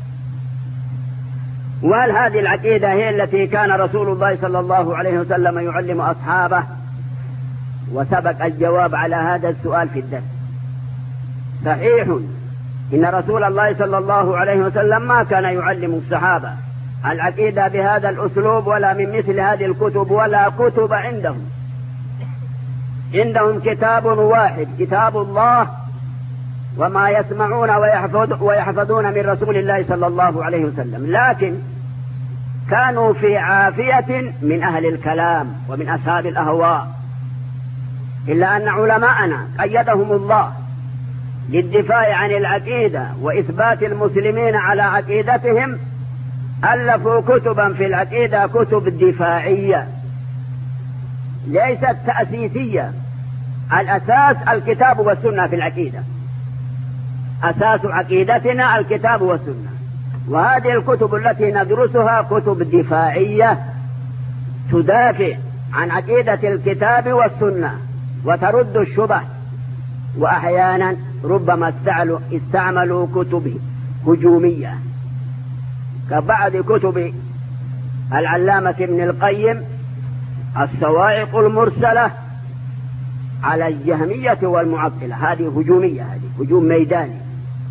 وهل هذه العقيدة هي التي كان رسول الله صلى الله عليه وسلم يعلم أصحابه؟ وسبق الجواب على هذا السؤال في الدرس. صحيح إن رسول الله صلى الله عليه وسلم ما كان يعلم الصحابة العقيدة بهذا الأسلوب ولا من مثل هذه الكتب ولا كتب عندهم كتاب واحد، كتاب الله، وما يسمعون ويحفظون من رسول الله صلى الله عليه وسلم. لكن كانوا في عافية من أهل الكلام ومن أصحاب الأهواء، إلا أن علماءنا قيدهم الله للدفاع عن العقيدة وإثبات المسلمين على عقيدتهم، ألفوا كتبا في العقيدة، كتب دفاعية ليست تأسيسية. الأساس الكتاب والسنة في العقيدة، أساس عقيدتنا الكتاب والسنة. وهذه الكتب التي ندرسها كتب دفاعية تدافع عن عقيدة الكتاب والسنة وترد الشبه. وأحيانا ربما استعملوا كتب هجومية كبعض كتب العلامة ابن القيم، الصواعق المرسلة على الجهمية والمعطلة. هذه هجومية، هذه هجوم ميداني.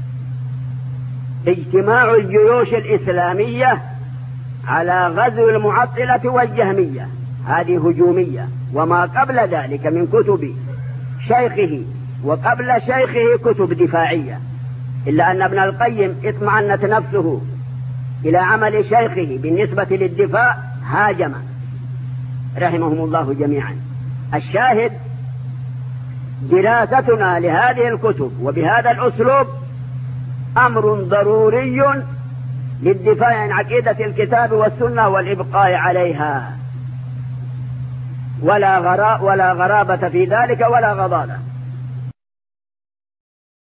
اجتماع الجيوش الإسلامية على غزو المعطلة والجهمية، هذه هجومية. وما قبل ذلك من كتب شيخه وقبل شيخه كتب دفاعية، إلا أن ابن القيم اطمأنت نفسه إلى عمل شيخه بالنسبة للدفاع، هاجم رحمهم الله جميعا. الشاهد دراستنا لهذه الكتب وبهذا الأسلوب أمر ضروري للدفاع عن عقيدة الكتاب والسنة والإبقاء عليها، ولا غرابة في ذلك ولا غضاضة.